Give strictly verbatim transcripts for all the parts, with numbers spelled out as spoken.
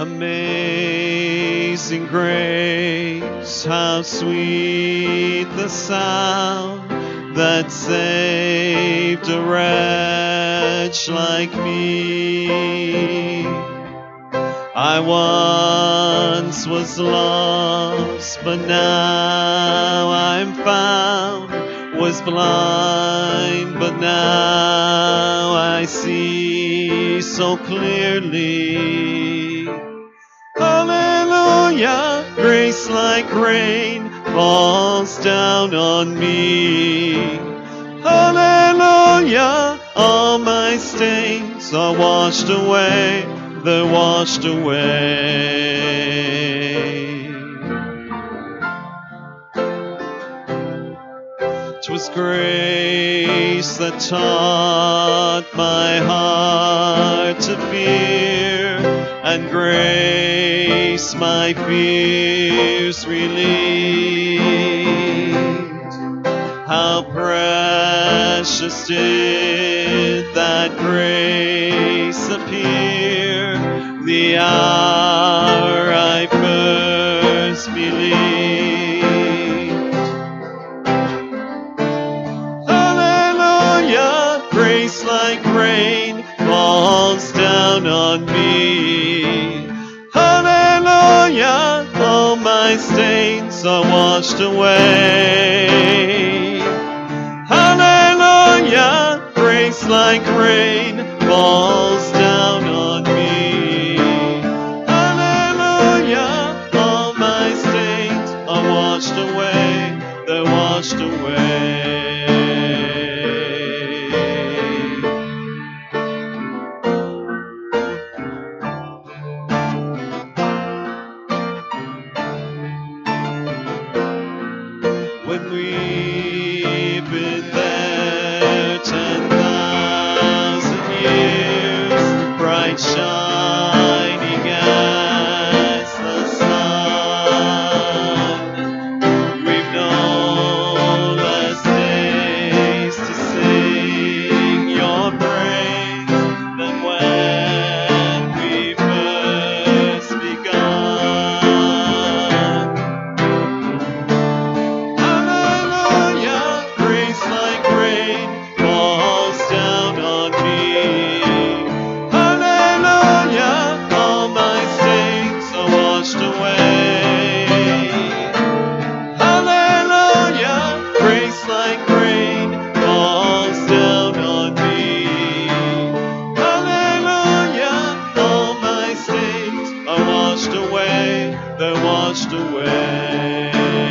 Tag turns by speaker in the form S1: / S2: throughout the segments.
S1: Amazing grace, how sweet the sound that saved a wretch like me. I once was lost, but now I'm found. Was blind, but now I see so clearly. Hallelujah, grace like rain falls down on me. Hallelujah, all my stains are washed away, they're washed away. 'Twas grace that taught my heart to fear, and grace my fears relieved. How precious did that grace appear, the hour I first believed. Grace like rain falls down on me. Hallelujah, all my stains are washed away. Hallelujah, grace like rain falls down on me. Hallelujah, all my stains are washed away, they're washed away. Shining as the sun, we've no less days to sing your praise than when we first begun. Hallelujah, grace like rain falls down on me. Washed away.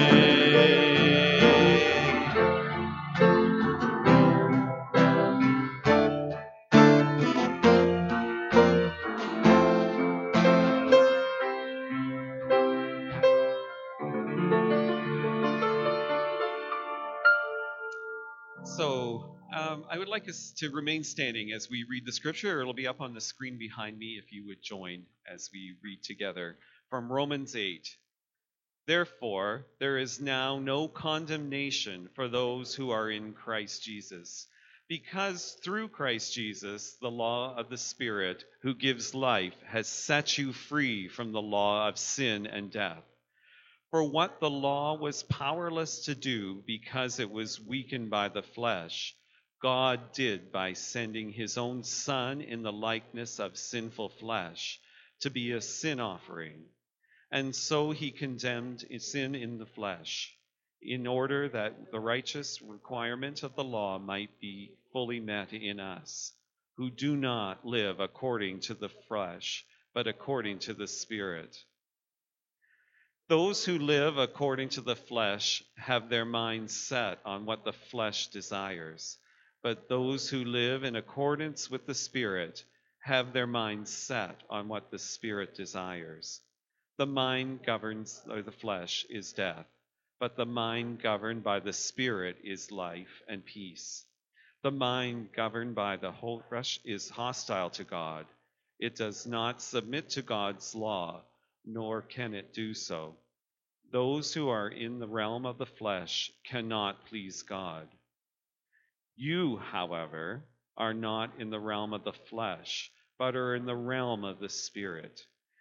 S1: So, um, I would like us to remain standing as we read the scripture. It'll be up on the screen behind me if you would join as we read together from Romans eight. Therefore, there is now no condemnation for those who are in Christ Jesus, because through Christ Jesus, the law of the Spirit who gives life has set you free from the law of sin and death. For what the law was powerless to do because it was weakened by the flesh, God did by sending his own Son in the likeness of sinful flesh to be a sin offering. And so he condemned sin in the flesh, in order that the righteous requirement of the law might be fully met in us, who do not live according to the flesh, but according to the Spirit. Those who live according to the flesh have their minds set on what the flesh desires, but those who live in accordance with the Spirit have their minds set on what the Spirit desires. The mind governs, or the flesh is death, but the mind governed by the Spirit is life and peace. The mind governed by the whole flesh is hostile to God. It does not submit to God's law, nor can it do so. Those who are in the realm of the flesh cannot please God. You, however, are not in the realm of the flesh, but are in the realm of the Spirit,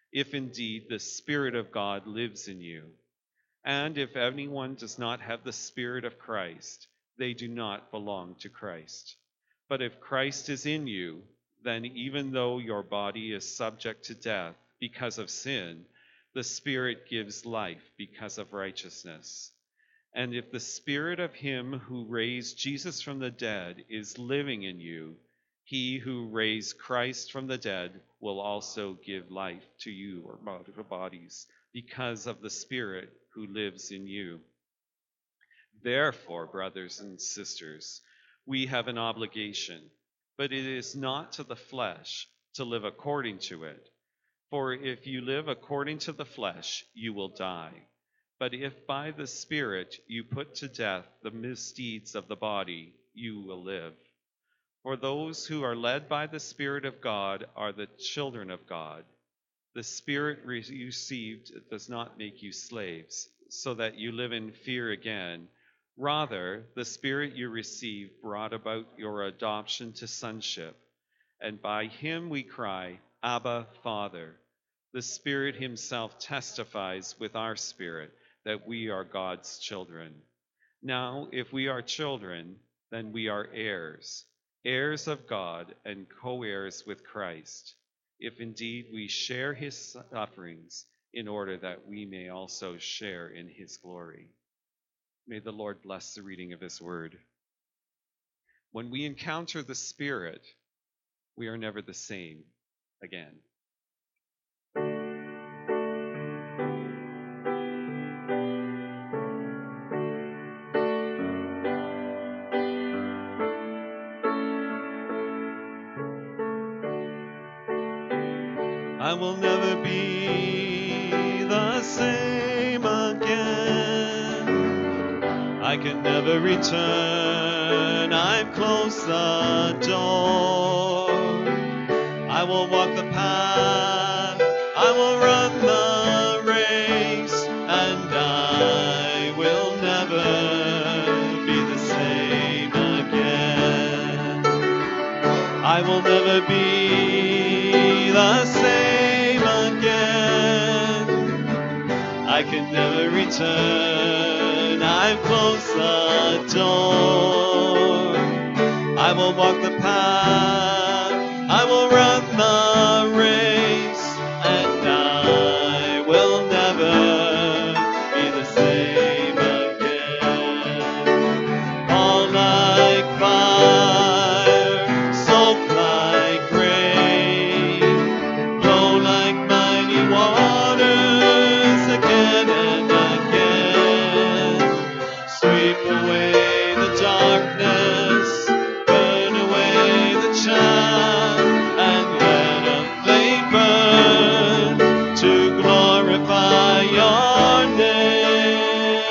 S1: if indeed the Spirit of God lives in you. And if anyone does not have the Spirit of Christ, they do not belong to Christ. But if Christ is in you, then even though your body is subject to death because of sin, the Spirit gives life because of righteousness. And if the Spirit of him who raised Jesus from the dead is living in you, he who raised Christ from the dead will also give life to you, or bodies, because of the Spirit who lives in you. Therefore, brothers and sisters, we have an obligation, but it is not to the flesh to live according to it. For if you live according to the flesh, you will die. But if by the Spirit you put to death the misdeeds of the body, you will live. For those who are led by the Spirit of God are the children of God. The Spirit you received does not make you slaves, so that you live in fear again. Rather, the Spirit you received brought about your adoption to sonship, and by him we cry, Abba, Father. The Spirit himself testifies with our spirit that we are God's children. Now, if we are children, then we are heirs, heirs of God and co-heirs with Christ, if indeed we share his sufferings, in order that we may also share in his glory. May the Lord bless the reading of his word. When we encounter the Spirit, we are never the same again. I will never be the same again. I can never return. I've closed the door. I will walk the path. I will run the race. And I will never be the same again. I will never be the same again. I can never return. I've closed the door. I will walk the path. I will run the race. And I will never be the same again. All like fire, soak like rain, blow like mighty waters again and again. Sweep away the darkness, burn away the chaff, and let a flame burn to glorify your name.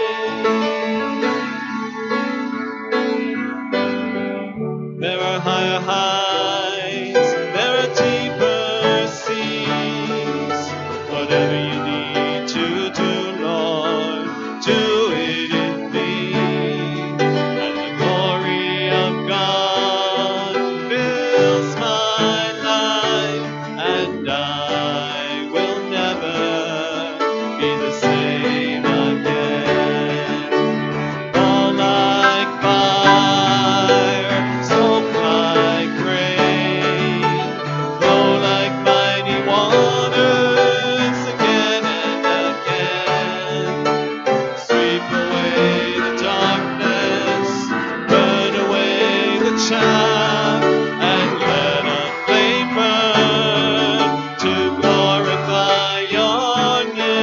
S1: There are higher heights, there are deeper seas. Whatever you need to do, Lord, do it in me. And the glory of God fills my life, and I will never be the same again. Fall like fire, soak like rain, blow like mighty waters again and again. Sweep away the darkness, burn away the chaff, and let a flame burn to glorify your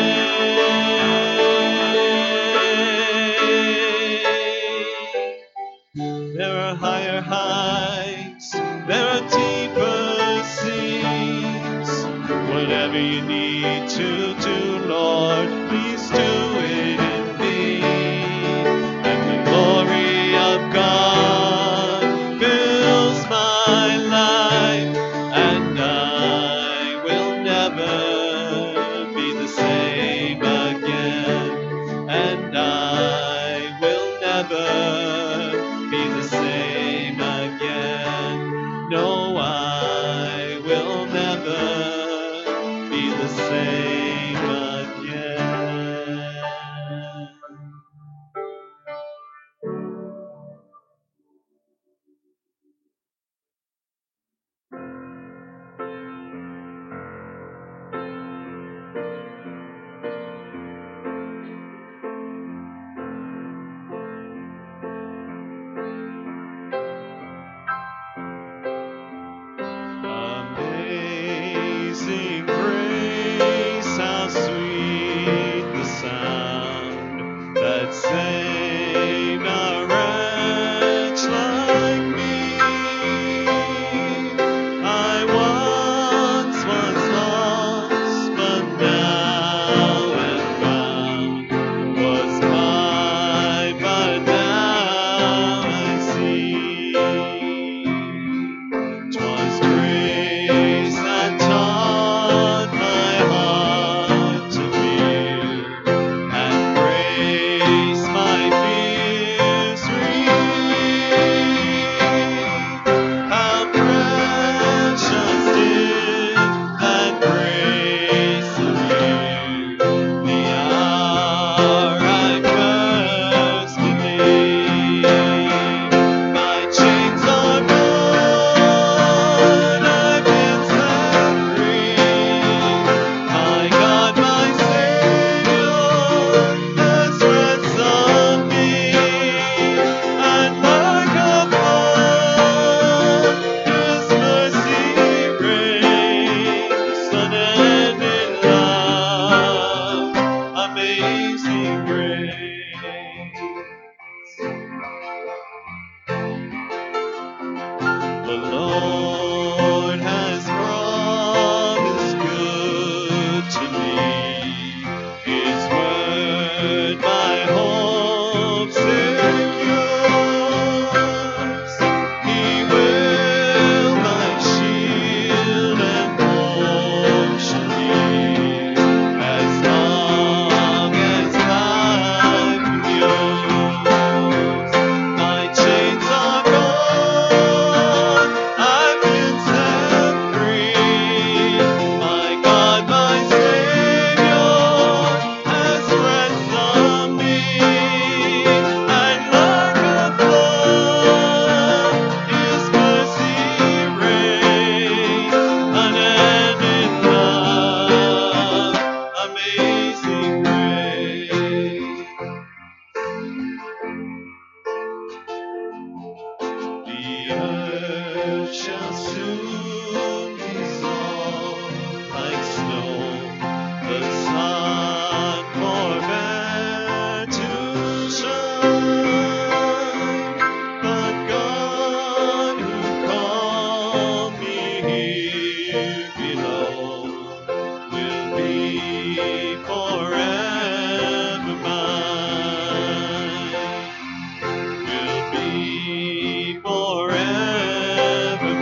S1: name. There are higher heights, there are deeper seas. Whatever you need to do, Lord, please do it in me. And the glory of God fills my life, and I will never be the same again. And I will never be the same again. No, I will never be the Lord has promised good to me. His word my hope secures. He will my shield and portion be, as long as life endures. My chains are gone, I've been set free. My God, my Savior, has ransomed me. And like a flood, His mercy reigns, unending love, amazing grace. The earth shall soon dissolve like snow. The sun forbear to shine. But God who called me here below will be forever mine. Will be forever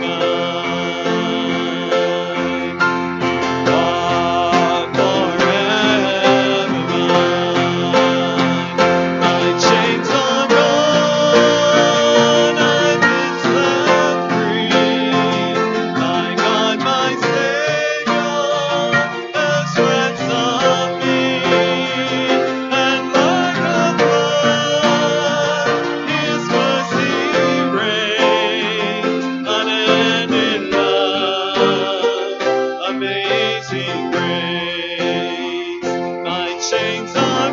S1: mine. You are forever mine. My chains are gone, I've been set free. My God, my Savior, has ransomed me. And like a flood, His mercy reigns, unending love, amazing grace. My chains are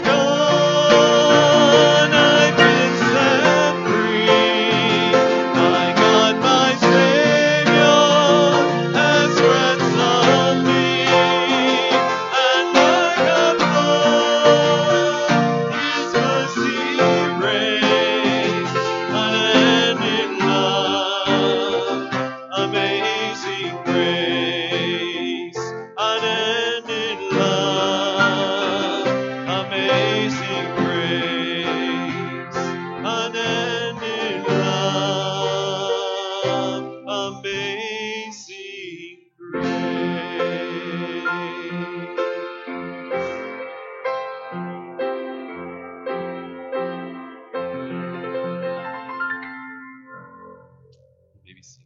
S1: gone, I've been set free. My God, my Savior, has ransomed me. And like a flood, His mercy reigns, unending love, amazing grace, unending love, amazing grace, unending love, amazing grace. Maybe see.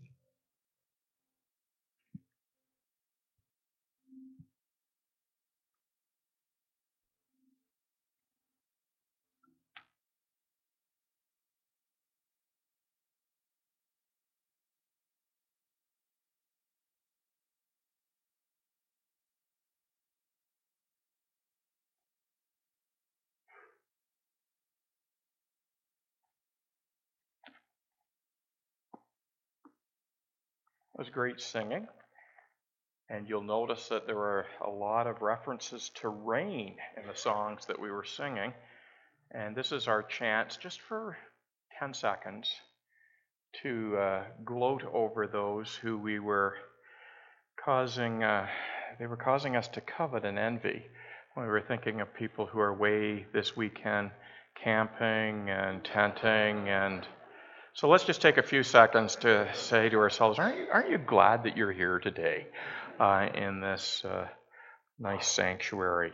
S2: It was great singing, and you'll notice that there were a lot of references to rain in the songs that we were singing. And this is our chance, just for ten seconds, to uh, gloat over those who we were causing, uh, they were causing us to covet and envy. We were thinking of people who are away this weekend camping and tenting, and so let's just take a few seconds to say to ourselves, aren't you, aren't you glad that you're here today uh, in this uh, nice sanctuary?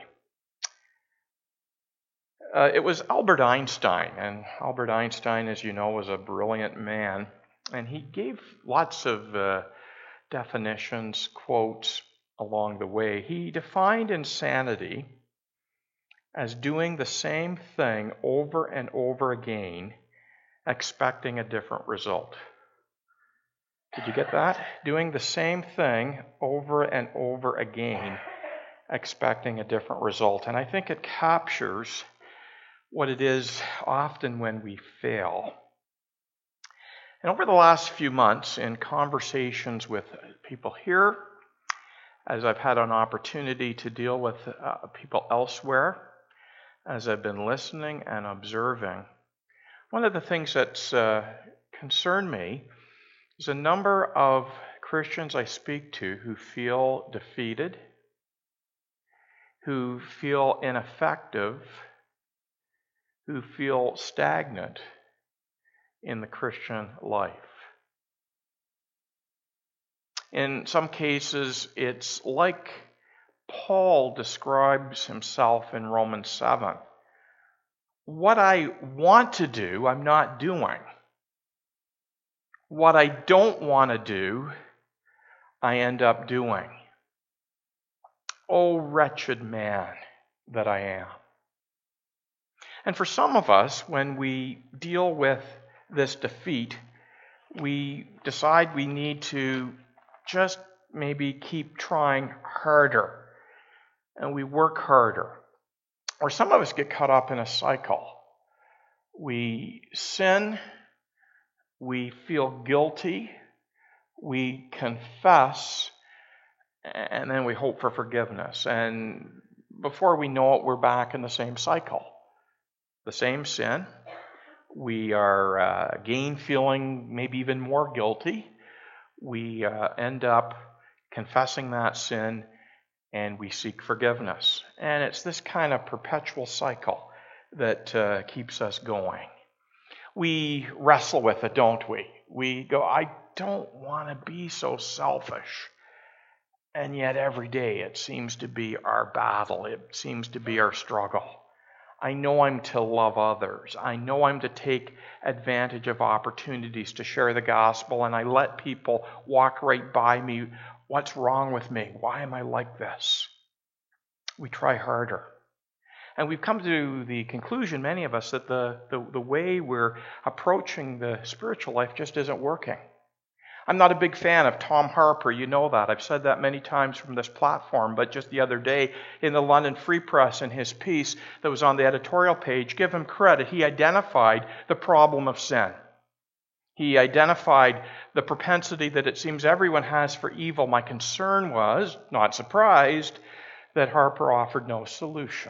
S2: Uh, it was Albert Einstein, and Albert Einstein, as you know, was a brilliant man, and he gave lots of uh, definitions, quotes along the way. He defined insanity as doing the same thing over and over again, expecting a different result. Did you get that? Doing the same thing over and over again, expecting a different result. And I think it captures what it is often when we fail. And over the last few months, in conversations with people here, as I've had an opportunity to deal with uh, people elsewhere, as I've been listening and observing, one of the things that's uh, concerned me There's a number of Christians I speak to who feel defeated, who feel ineffective, who feel stagnant in the Christian life. In some cases, it's like Paul describes himself in Romans seven. What I want to do, I'm not doing. What I don't want to do, I end up doing. Oh, wretched man that I am. And for some of us, when we deal with this defeat, we decide we need to just maybe keep trying harder. And we work harder. Or some of us get caught up in a cycle. We sin, we feel guilty, we confess, and then we hope for forgiveness. And before we know it, we're back in the same cycle. The same sin. We are uh, again feeling maybe even more guilty. We uh, end up confessing that sin, and we seek forgiveness. And it's this kind of perpetual cycle that uh, keeps us going. We wrestle with it, don't we? We go, I don't want to be so selfish. And yet every day it seems to be our battle. It seems to be our struggle. I know I'm to love others. I know I'm to take advantage of opportunities to share the gospel, and I let people walk right by me. What's wrong with me? Why am I like this? We try harder. And we've come to the conclusion, many of us, that the, the, the way we're approaching the spiritual life just isn't working. I'm not a big fan of Tom Harper, you know that. I've said that many times from this platform, but just the other day in the London Free Press, in his piece that was on the editorial page, give him credit, he identified the problem of sin. He identified the propensity that it seems everyone has for evil. My concern was, not surprised, that Harper offered no solution.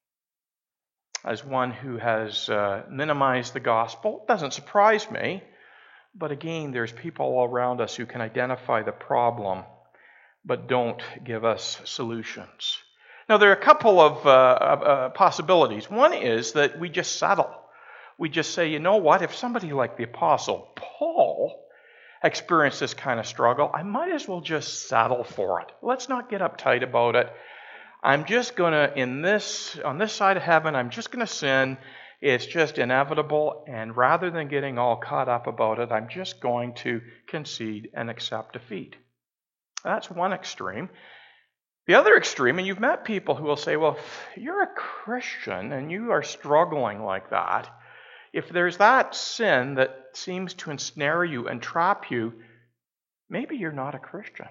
S2: As one who has uh, minimized the gospel, it doesn't surprise me. But again, there's people all around us who can identify the problem, but don't give us solutions. Now, there are a couple of uh, uh, possibilities. One is that we just settle. We just say, you know what, if somebody like the Apostle Paul experienced this kind of struggle, I might as well just settle for it. Let's not get uptight about it. I'm just going to, in this, on this side of heaven, I'm just going to sin. It's just inevitable, and rather than getting all caught up about it, I'm just going to concede and accept defeat. That's one extreme. The other extreme, and you've met people who will say, well, if you're a Christian and you are struggling like that, if there's that sin that seems to ensnare you and trap you, maybe you're not a Christian.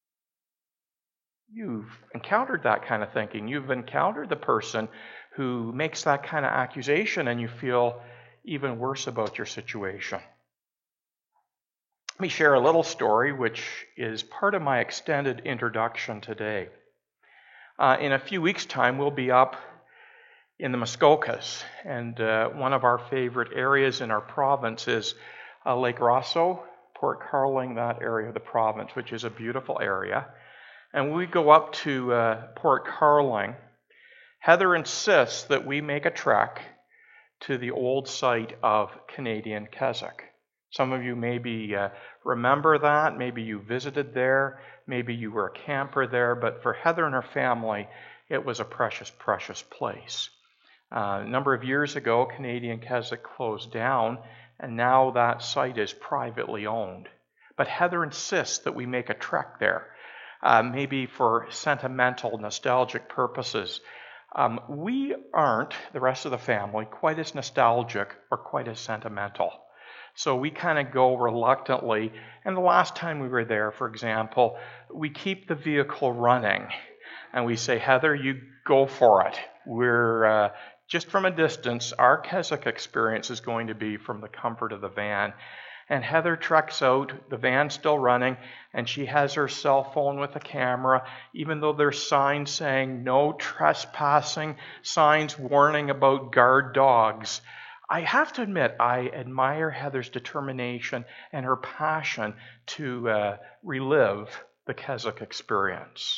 S2: You've encountered that kind of thinking. You've encountered the person who makes that kind of accusation, and you feel even worse about your situation. Let me share a little story which is part of my extended introduction today. Uh, in a few weeks' time, we'll be up in the Muskokas, and uh, one of our favorite areas in our province is uh, Lake Rosso, Port Carling, that area of the province, which is a beautiful area. And when we go up to uh, Port Carling, Heather insists that we make a trek to the old site of Canadian Keswick. Some of you maybe uh, remember that. Maybe you visited there. Maybe you were a camper there. But for Heather and her family, it was a precious, precious place. Uh, a number of years ago, Canadian Keswick closed down, and now that site is privately owned. But Heather insists that we make a trek there, uh, maybe for sentimental, nostalgic purposes. Um, we aren't, the rest of the family, quite as nostalgic or quite as sentimental. So we kind of go reluctantly. And the last time we were there, for example, we keep the vehicle running. And we say, Heather, you go for it. We're uh, just from a distance. Our Keswick experience is going to be from the comfort of the van. And Heather treks out, the van's still running, and she has her cell phone with a camera, even though there's signs saying no trespassing, signs warning about guard dogs. I have to admit, I admire Heather's determination and her passion to uh, relive the Keswick experience.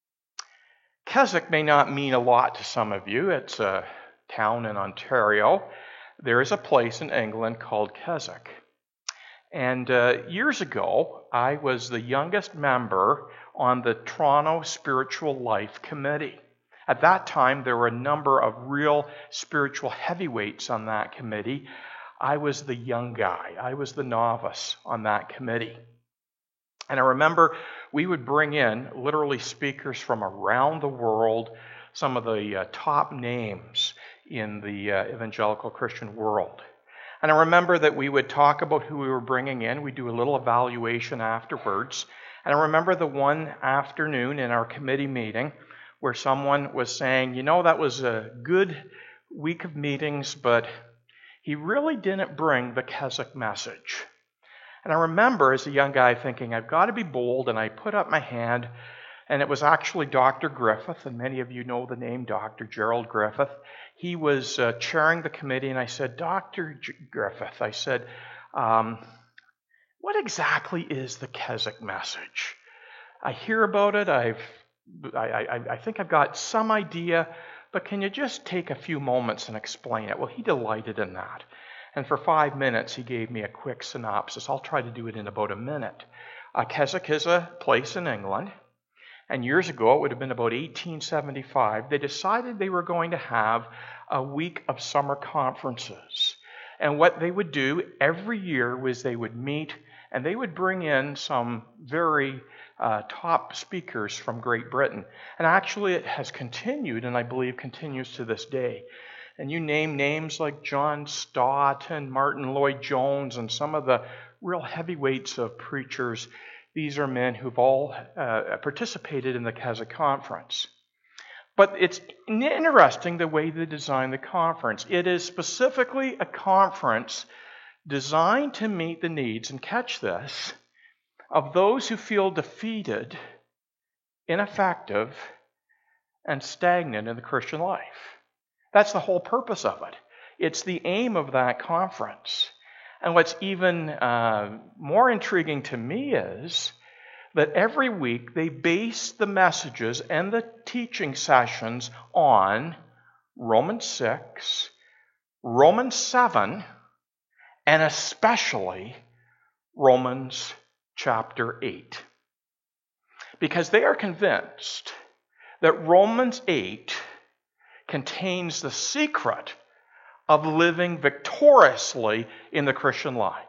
S2: Keswick may not mean a lot to some of you. It's a town in Ontario. There is a place in England called Keswick. And uh, years ago, I was the youngest member on the Toronto Spiritual Life Committee. At that time, there were a number of real spiritual heavyweights on that committee. I was the young guy. I was the novice on that committee. And I remember we would bring in literally speakers from around the world, some of the uh, top names in the uh, evangelical Christian world. And I remember that we would talk about who we were bringing in. We'd do a little evaluation afterwards. And I remember the one afternoon in our committee meeting where someone was saying, you know, that was a good week of meetings, but he really didn't bring the Keswick message. And I remember as a young guy thinking, I've got to be bold, and I put up my hand, and it was actually Doctor Griffith, and many of you know the name Doctor Gerald Griffith. He was uh, chairing the committee, and I said, Doctor G- Griffith, I said, um, what exactly is the Keswick message? I hear about it, I've, I, I, I think I've got some idea, but can you just take a few moments and explain it? Well, he delighted in that. And for five minutes, he gave me a quick synopsis. I'll try to do it in about a minute. Uh, Keswick is a place in England. And years ago, it would have been about eighteen seventy-five, they decided they were going to have a week of summer conferences. And what they would do every year was they would meet and they would bring in some very uh, top speakers from Great Britain. And actually, it has continued, and I believe continues to this day. And you name names like John Stott and Martin Lloyd-Jones and some of the real heavyweights of preachers. These are men who've all uh, participated in the Keswick Conference. But it's interesting the way they designed the conference. It is specifically a conference designed to meet the needs, and catch this, of those who feel defeated, ineffective, and stagnant in the Christian life. That's the whole purpose of it. It's the aim of that conference. And what's even uh, more intriguing to me is that every week they base the messages and the teaching sessions on Romans six, Romans seven, and especially Romans chapter eight. Because they are convinced that Romans eight contains the secret of living victoriously in the Christian life.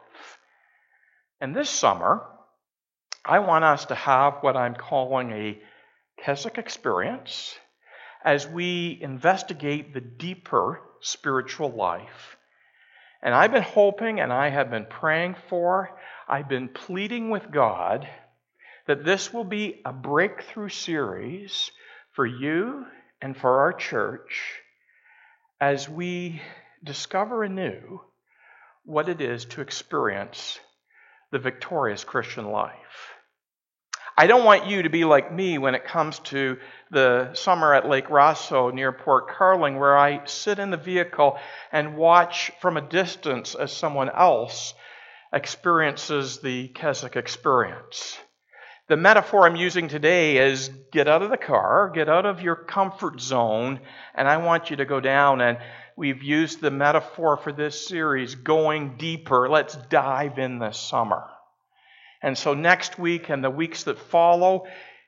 S2: And this summer, I want us to have what I'm calling a Keswick experience as we investigate the deeper spiritual life. And I've been hoping and I have been praying for, I've been pleading with God that this will be a breakthrough series for you and for our church as we discover anew what it is to experience the victorious Christian life. I don't want you to be like me when it comes to the summer at Lake Rosso near Port Carling, where I sit in the vehicle and watch from a distance as someone else experiences the Keswick experience. The metaphor I'm using today is get out of the car, get out of your comfort zone, and I want you to go down. And we've used the metaphor for this series, going deeper. Let's dive in this summer. And so next week and the weeks that follow,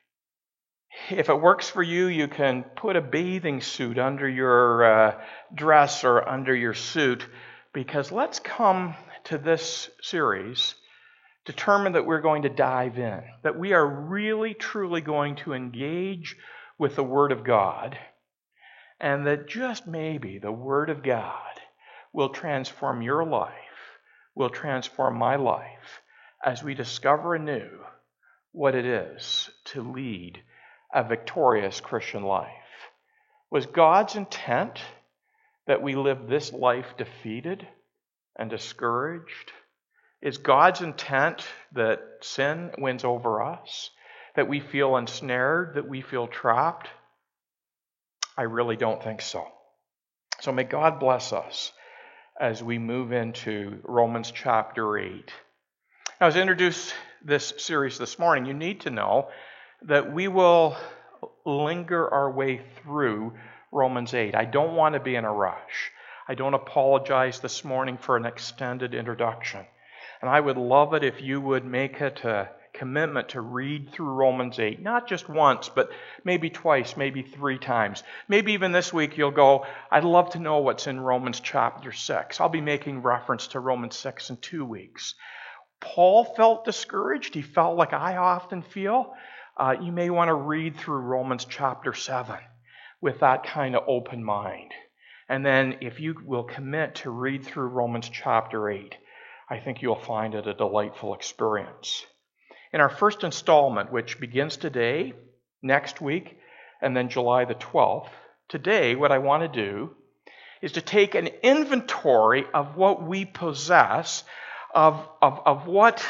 S2: if it works for you, you can put a bathing suit under your uh, dress or under your suit, because let's come to this series determined that we're going to dive in, that we are really, truly going to engage with the Word of God, and that just maybe the Word of God will transform your life, will transform my life, as we discover anew what it is to lead a victorious Christian life. Was God's intent that we live this life defeated and discouraged? Is God's intent that sin wins over us, that we feel ensnared, that we feel trapped? I really don't think so. So may God bless us as we move into Romans chapter eight. Now, as I introduce this series this morning, you need to know that we will linger our way through Romans eight. I don't want to be in a rush. I don't apologize this morning for an extended introduction. And I would love it if you would make it a commitment to read through Romans eight, not just once, but maybe twice, maybe three times. Maybe even this week you'll go, I'd love to know what's in Romans chapter six. I'll be making reference to Romans six in two weeks. Paul felt discouraged. He felt like I often feel. Uh, you may want to read through Romans chapter seven with that kind of open mind. And then if you will commit to read through Romans chapter eight, I think you'll find it a delightful experience. In our first installment, which begins today, next week, and then July the twelfth, today what I want to do is to take an inventory of what we possess, of, of, of what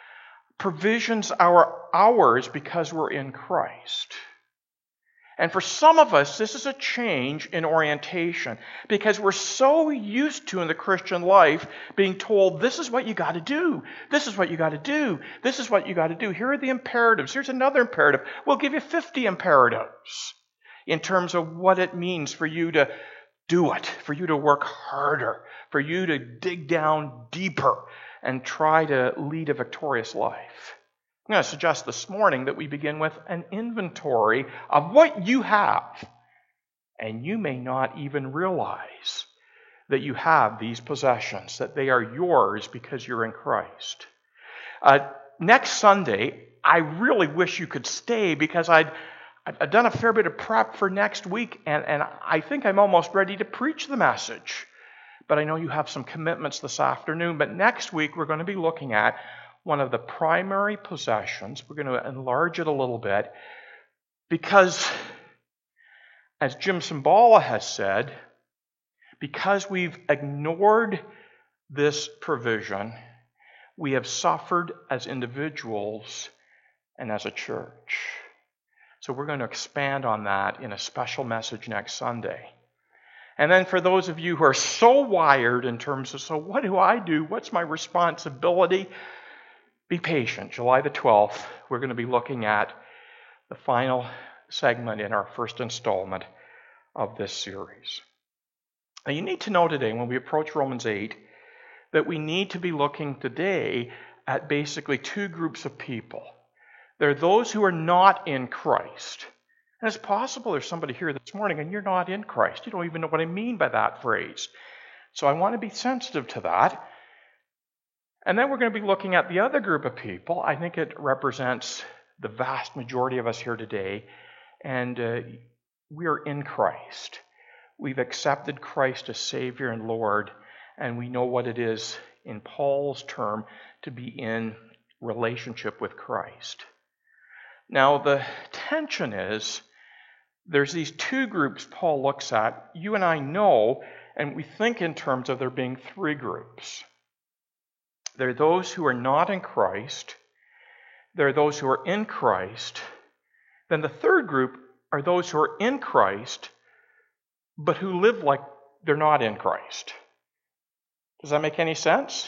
S2: provisions are ours because we're in Christ. And for some of us, this is a change in orientation because we're so used to in the Christian life being told, this is what you got to do. This is what you got to do. This is what you got to do. Here are the imperatives. Here's another imperative. We'll give you fifty imperatives in terms of what it means for you to do it, for you to work harder, for you to dig down deeper and try to lead a victorious life. I'm going to suggest this morning that we begin with an inventory of what you have. And you may not even realize that you have these possessions, that they are yours because you're in Christ. Uh, next Sunday, I really wish you could stay because I'd, I've done a fair bit of prep for next week, and, and I think I'm almost ready to preach the message. But I know you have some commitments this afternoon. But next week, we're going to be looking at one of the primary possessions. We're going to enlarge it a little bit because, as Jim Cymbala has said, because we've ignored this provision, we have suffered as individuals and as a church. So we're going to expand on that in a special message next Sunday. And then for those of you who are so wired in terms of, so what do I do? What's my responsibility? Be patient. July the twelfth, we're going to be looking at the final segment in our first installment of this series. Now, you need to know today, when we approach Romans eight, that we need to be looking today at basically two groups of people. There are those who are not in Christ. And it's possible there's somebody here this morning and you're not in Christ. You don't even know what I mean by that phrase. So I want to be sensitive to that. And then we're going to be looking at the other group of people. I think it represents the vast majority of us here today. And uh, we are in Christ. We've accepted Christ as Savior and Lord. And we know what it is, in Paul's term, to be in relationship with Christ. Now, the tension is, there's these two groups Paul looks at. You and I know, and we think in terms of there being three groups. There are those who are not in Christ. There are those who are in Christ. Then the third group are those who are in Christ, but who live like they're not in Christ. Does that make any sense?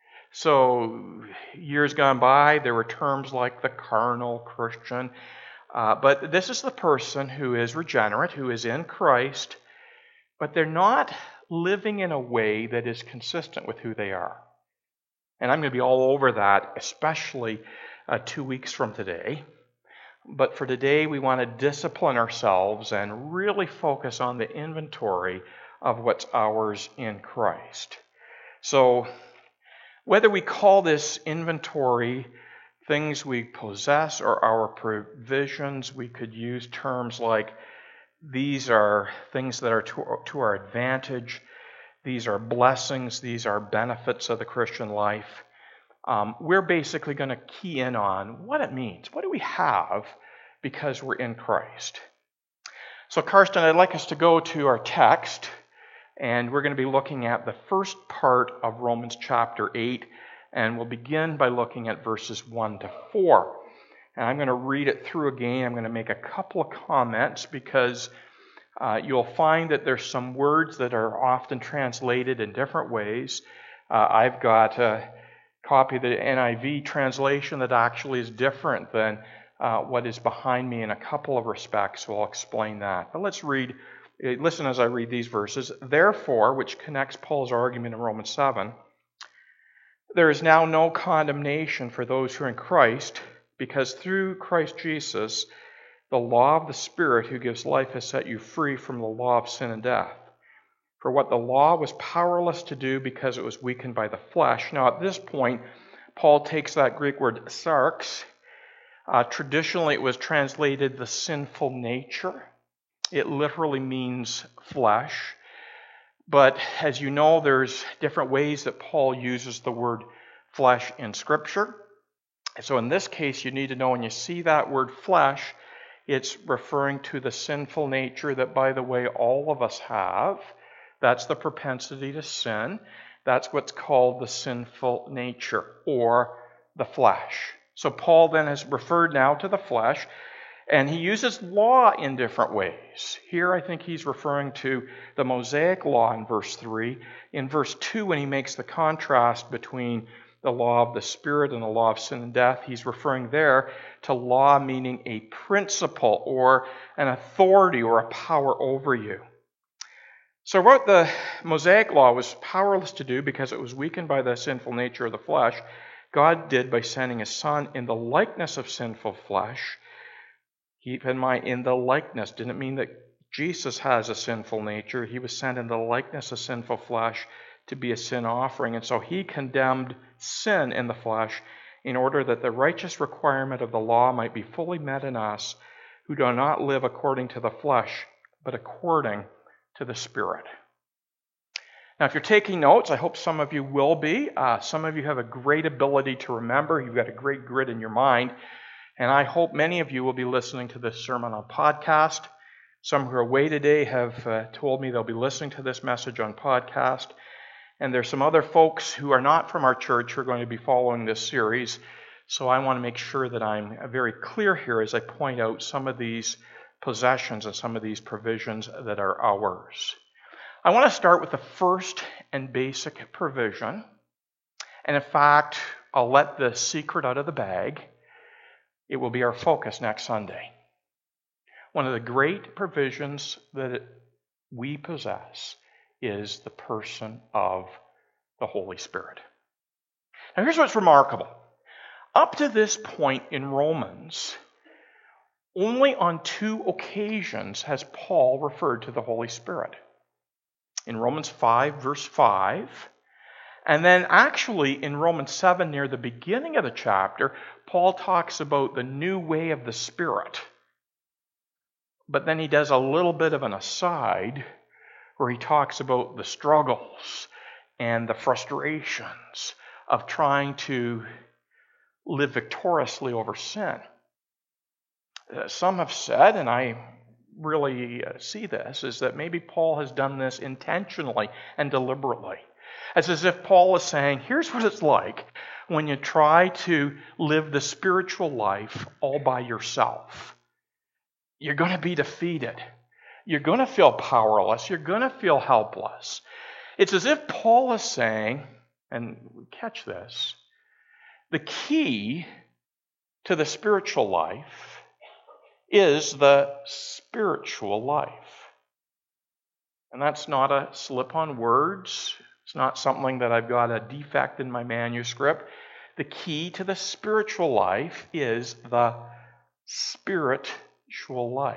S2: So, years gone by, there were terms like the carnal Christian. Uh, but this is the person who is regenerate, who is in Christ, but they're not living in a way that is consistent with who they are. And I'm going to be all over that, especially uh, two weeks from today. But for today, we want to discipline ourselves and really focus on the inventory of what's ours in Christ. So, whether we call this inventory things we possess or our provisions, we could use terms like these are things that are to, to our advantage. These are blessings. These are benefits of the Christian life. Um, we're basically going to key in on what it means. What do we have because we're in Christ? So, Karsten, I'd like us to go to our text, and we're going to be looking at the first part of Romans chapter eight, and we'll begin by looking at verses one to four. And I'm going to read it through again. I'm going to make a couple of comments because Uh, you'll find that there's some words that are often translated in different ways. Uh, I've got a copy of the N I V translation that actually is different than uh, what is behind me in a couple of respects, so I'll explain that. But let's read, listen as I read these verses. Therefore, which connects Paul's argument in Romans seven, there is now no condemnation for those who are in Christ, because through Christ Jesus, the law of the Spirit who gives life has set you free from the law of sin and death. For what the law was powerless to do because it was weakened by the flesh. Now at this point, Paul takes that Greek word sarx. Uh, traditionally, it was translated the sinful nature. It literally means flesh. But as you know, there's different ways that Paul uses the word flesh in Scripture. So in this case, you need to know when you see that word flesh, it's referring to the sinful nature that, by the way, all of us have. That's the propensity to sin. That's what's called the sinful nature, or the flesh. So Paul then has referred now to the flesh, and he uses law in different ways. Here I think he's referring to the Mosaic law in verse three. In verse two, when he makes the contrast between the law of the Spirit and the law of sin and death, he's referring there to law meaning a principle or an authority or a power over you. So what the Mosaic law was powerless to do because it was weakened by the sinful nature of the flesh, God did by sending His Son in the likeness of sinful flesh. Keep in mind, in the likeness didn't mean that Jesus has a sinful nature. He was sent in the likeness of sinful flesh to be a sin offering. And so He condemned sin in the flesh in order that the righteous requirement of the law might be fully met in us who do not live according to the flesh, but according to the Spirit. Now, if you're taking notes, I hope some of you will be. Uh, some of you have a great ability to remember. You've got a great grid in your mind. And I hope many of you will be listening to this sermon on podcast. Some who are away today have uh, told me they'll be listening to this message on podcast. And there's some other folks who are not from our church who are going to be following this series. So I want to make sure that I'm very clear here as I point out some of these possessions and some of these provisions that are ours. I want to start with the first and basic provision. And in fact, I'll let the secret out of the bag. It will be our focus next Sunday. One of the great provisions that we possess is the person of the Holy Spirit. Now here's what's remarkable. Up to this point in Romans, only on two occasions has Paul referred to the Holy Spirit. In Romans five, verse five, and then actually in Romans seven, near the beginning of the chapter, Paul talks about the new way of the Spirit. But then he does a little bit of an aside where he talks about the struggles and the frustrations of trying to live victoriously over sin. Uh, some have said, and I really uh, see this, is that maybe Paul has done this intentionally and deliberately. It's as if Paul is saying, here's what it's like when you try to live the spiritual life all by yourself. You're going to be defeated. You're going to feel powerless. You're going to feel helpless. It's as if Paul is saying, and catch this, the key to the spiritual life is the spiritual life. And that's not a slip on words. It's not something that I've got a defect in my manuscript. The key to the spiritual life is the spiritual life.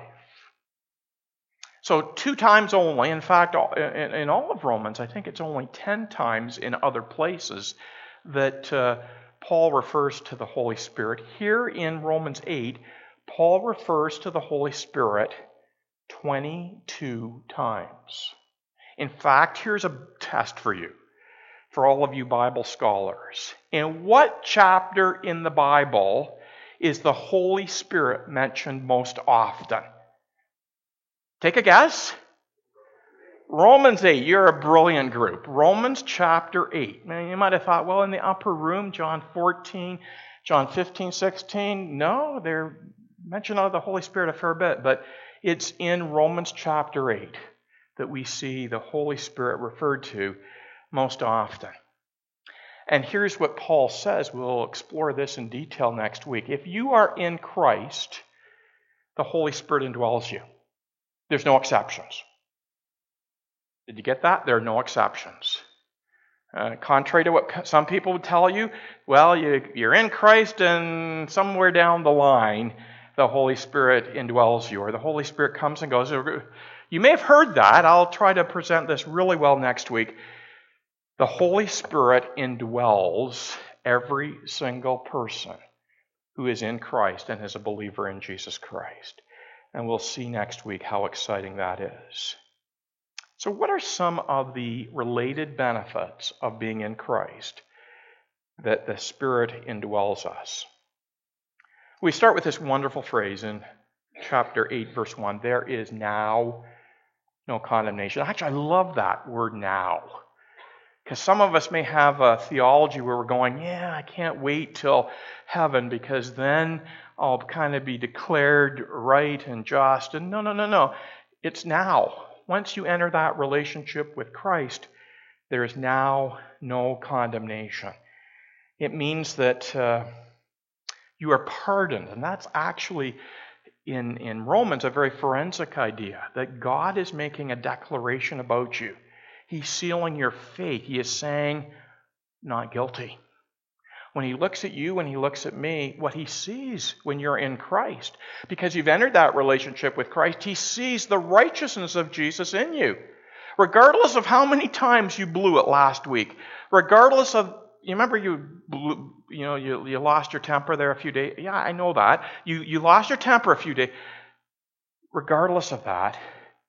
S2: So two times only, in fact, in all of Romans, I think it's only ten times in other places that uh, Paul refers to the Holy Spirit. Here in Romans eight, Paul refers to the Holy Spirit twenty-two times. In fact, here's a test for you, for all of you Bible scholars. In what chapter in the Bible is the Holy Spirit mentioned most often? Take a guess. Romans eight. You're a brilliant group. Romans chapter eight. Now you might have thought, well, in the upper room, John fourteen, John fifteen, sixteen. No, they're mentioned of the Holy Spirit a fair bit. But It's in Romans chapter eight that we see the Holy Spirit referred to most often. And here's what Paul says. We'll explore this in detail next week. If you are in Christ, the Holy Spirit indwells you. There's no exceptions. Did you get that? There are no exceptions. Uh, contrary to what some people would tell you, well, you, you're in Christ and somewhere down the line, the Holy Spirit indwells you, or the Holy Spirit comes and goes. You may have heard that. I'll try to present this really well next week. The Holy Spirit indwells every single person who is in Christ and is a believer in Jesus Christ. And we'll see next week how exciting that is. So what are some of the related benefits of being in Christ that the Spirit indwells us? We start with this wonderful phrase in chapter eight, verse one. There is now no condemnation. Actually, I love that word now. Because some of us may have a theology where we're going, yeah, I can't wait till heaven because then I'll kind of be declared right and just. And no, no, no, no. It's now. Once you enter that relationship with Christ, there is now no condemnation. It means that uh, you are pardoned. And that's actually, in, in Romans, a very forensic idea, that God is making a declaration about you. He's sealing your fate. He is saying, not guilty. When he looks at you, when he looks at me, what he sees when you're in Christ, because you've entered that relationship with Christ, he sees the righteousness of Jesus in you. Regardless of how many times you blew it last week, regardless of, you remember you blew, you know, you, you lost your temper there a few days. Yeah, I know that. You, you lost your temper a few days. Regardless of that,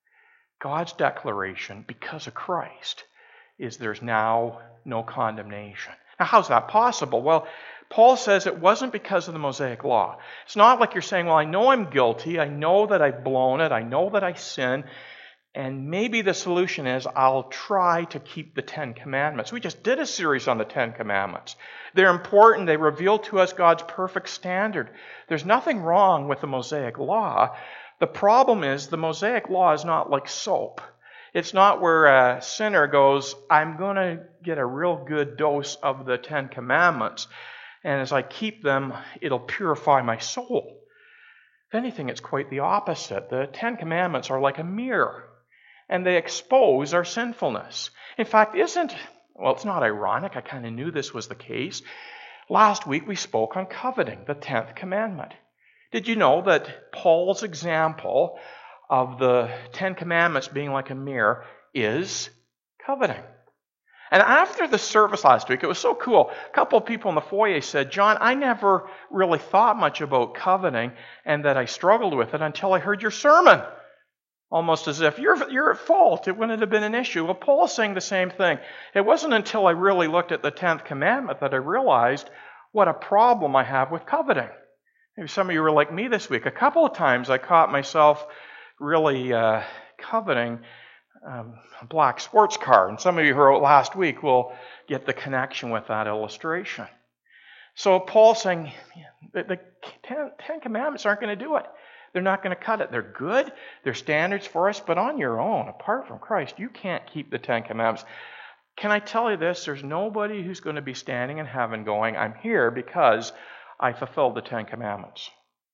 S2: God's declaration, because of Christ, is there's now no condemnation. Now, how's that possible? Well, Paul says it wasn't because of the Mosaic Law. It's not like you're saying, well, I know I'm guilty. I know that I've blown it. I know that I sin. And maybe the solution is I'll try to keep the Ten Commandments. We just did a series on the Ten Commandments. They're important. They reveal to us God's perfect standard. There's nothing wrong with the Mosaic Law. The problem is the Mosaic Law is not like soap. It's not where a sinner goes, I'm going to get a real good dose of the Ten Commandments, and as I keep them, it'll purify my soul. If anything, it's quite the opposite. The Ten Commandments are like a mirror, and they expose our sinfulness. In fact, isn't, well, it's not ironic. I kind of knew this was the case. Last week we spoke on coveting, the tenth commandment. Did you know that Paul's example of the Ten Commandments being like a mirror is coveting? And after the service last week, it was so cool. A couple of people in the foyer said, John, I never really thought much about coveting and that I struggled with it until I heard your sermon. Almost as if you're, you're at fault. It wouldn't have been an issue. Well, Paul's saying the same thing. It wasn't until I really looked at the tenth commandment that I realized what a problem I have with coveting. Maybe some of you were like me this week. A couple of times I caught myself really uh, coveting um, a black sports car. And some of you who wrote last week will get the connection with that illustration. So Paul's saying the, the ten, ten Commandments aren't going to do it. They're not going to cut it. They're good. They're standards for us. But on your own, apart from Christ, you can't keep the Ten Commandments. Can I tell you this? There's nobody who's going to be standing in heaven going, I'm here because I fulfilled the Ten Commandments.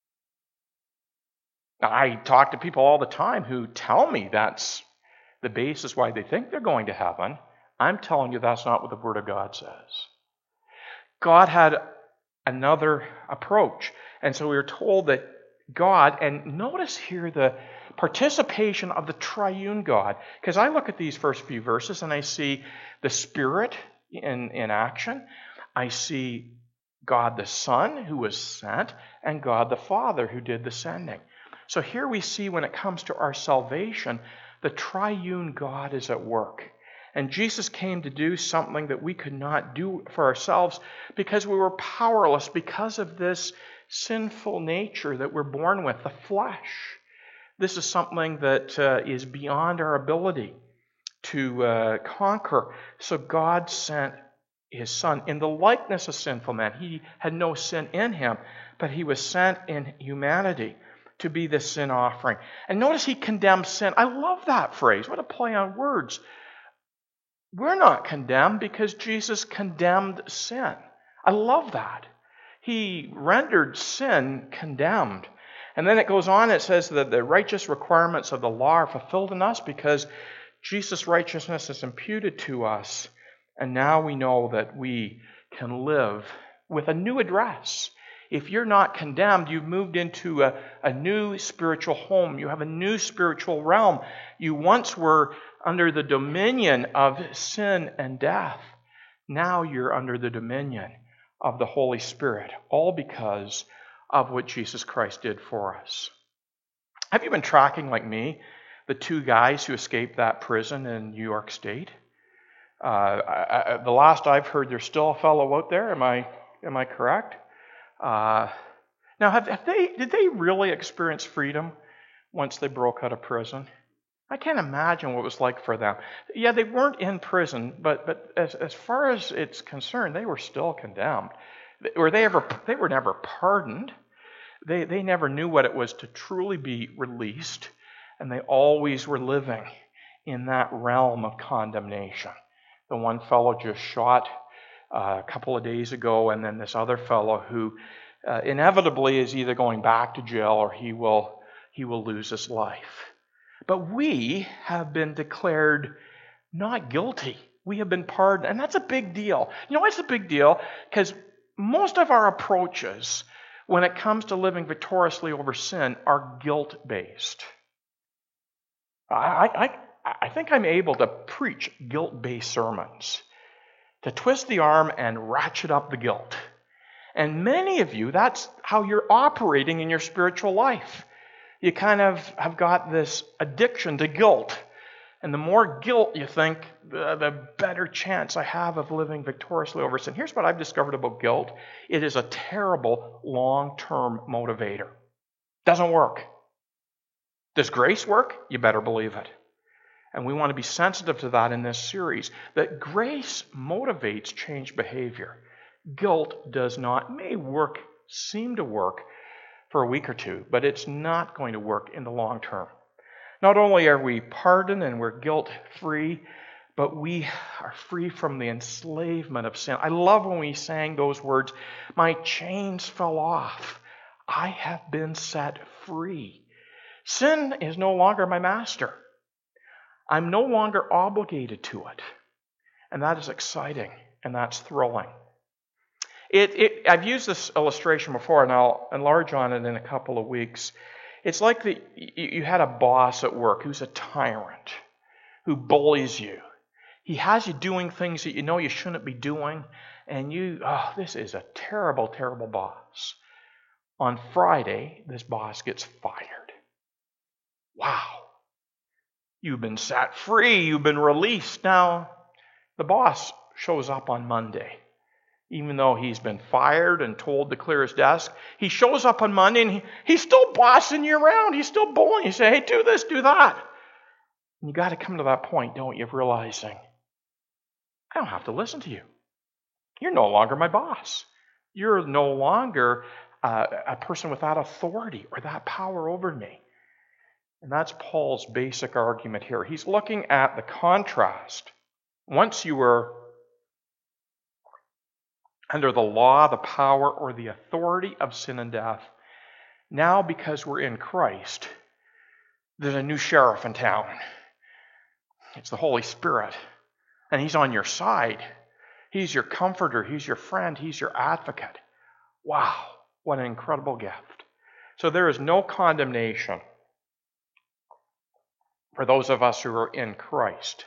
S2: I talk to people all the time who tell me that's the basis why they think they're going to heaven. I'm telling you that's not what the Word of God says. God had another approach. And so we were told that God, and notice here the participation of the triune God. Because I look at these first few verses and I see the Spirit in, in action. I see God the Son who was sent, and God the Father who did the sending. So here we see when it comes to our salvation, the triune God is at work. And Jesus came to do something that we could not do for ourselves because we were powerless because of this sinful nature that we're born with, the flesh. This is something that uh, is beyond our ability to uh, conquer. So God sent His Son in the likeness of sinful man. He had no sin in Him, but He was sent in humanity. to be the sin offering. And notice he condemns sin. I love that phrase. What a play on words. We're not condemned because Jesus condemned sin. I love that. He rendered sin condemned. And then it goes on, it says that the righteous requirements of the law are fulfilled in us because Jesus' righteousness is imputed to us. And now we know that we can live with a new address. If you're not condemned, you've moved into a, a new spiritual home. You have a new spiritual realm. You once were under the dominion of sin and death. Now you're under the dominion of the Holy Spirit, all because of what Jesus Christ did for us. Have you been tracking, like me, the two guys who escaped that prison in New York State? Uh, I, I, the last I've heard, there's still a fellow out there. Am I am I correct? Uh, now, have, have they did they really experience freedom once they broke out of prison? I can't imagine what it was like for them. Yeah, they weren't in prison, but but as as far as it's concerned, they were still condemned. Were they ever? They were never pardoned. They they never knew what it was to truly be released, and they always were living in that realm of condemnation. The one fellow just shot uh, a couple of days ago, and then this other fellow who uh, inevitably is either going back to jail or he will he will lose his life. But we have been declared not guilty. We have been pardoned, and that's a big deal. You know why it's a big deal? Because most of our approaches when it comes to living victoriously over sin are guilt-based. I, I, I think I'm able to preach guilt-based sermons, to twist the arm and ratchet up the guilt. And many of you, that's how you're operating in your spiritual life. You kind of have got this addiction to guilt. And the more guilt you think, the, the better chance I have of living victoriously over sin. Here's what I've discovered about guilt. It is a terrible long-term motivator. Doesn't work. Does grace work? You better believe it. And we want to be sensitive to that in this series, that grace motivates change behavior. Guilt does not. It may work, seem to work for a week or two, but it's not going to work in the long term. Not only are we pardoned and we're guilt-free, but we are free from the enslavement of sin. I love when we sang those words, "My chains fell off. I have been set free." Sin is no longer my master. I'm no longer obligated to it. And that is exciting, and that's thrilling. It, it, I've used this illustration before, and I'll enlarge on it in a couple of weeks. It's like the, you had a boss at work who's a tyrant, who bullies you. He has you doing things that you know you shouldn't be doing, and you, oh, this is a terrible, terrible boss. On Friday, this boss gets fired. Wow. You've been set free. You've been released. Now, the boss shows up on Monday. Even though he's been fired and told to clear his desk, he shows up on Monday and he, he's still bossing you around. He's still bullying you. Say, hey, do this, do that. And you got to come to that point, don't you, of realizing, I don't have to listen to you. You're no longer my boss. You're no longer uh, a person with that authority or that power over me. And that's Paul's basic argument here. He's looking at the contrast. Once you were under the law, the power, or the authority of sin and death, now because we're in Christ, there's a new sheriff in town. It's the Holy Spirit. And he's on your side. He's your comforter. He's your friend. He's your advocate. Wow, what an incredible gift. So there is no condemnation for those of us who are in Christ.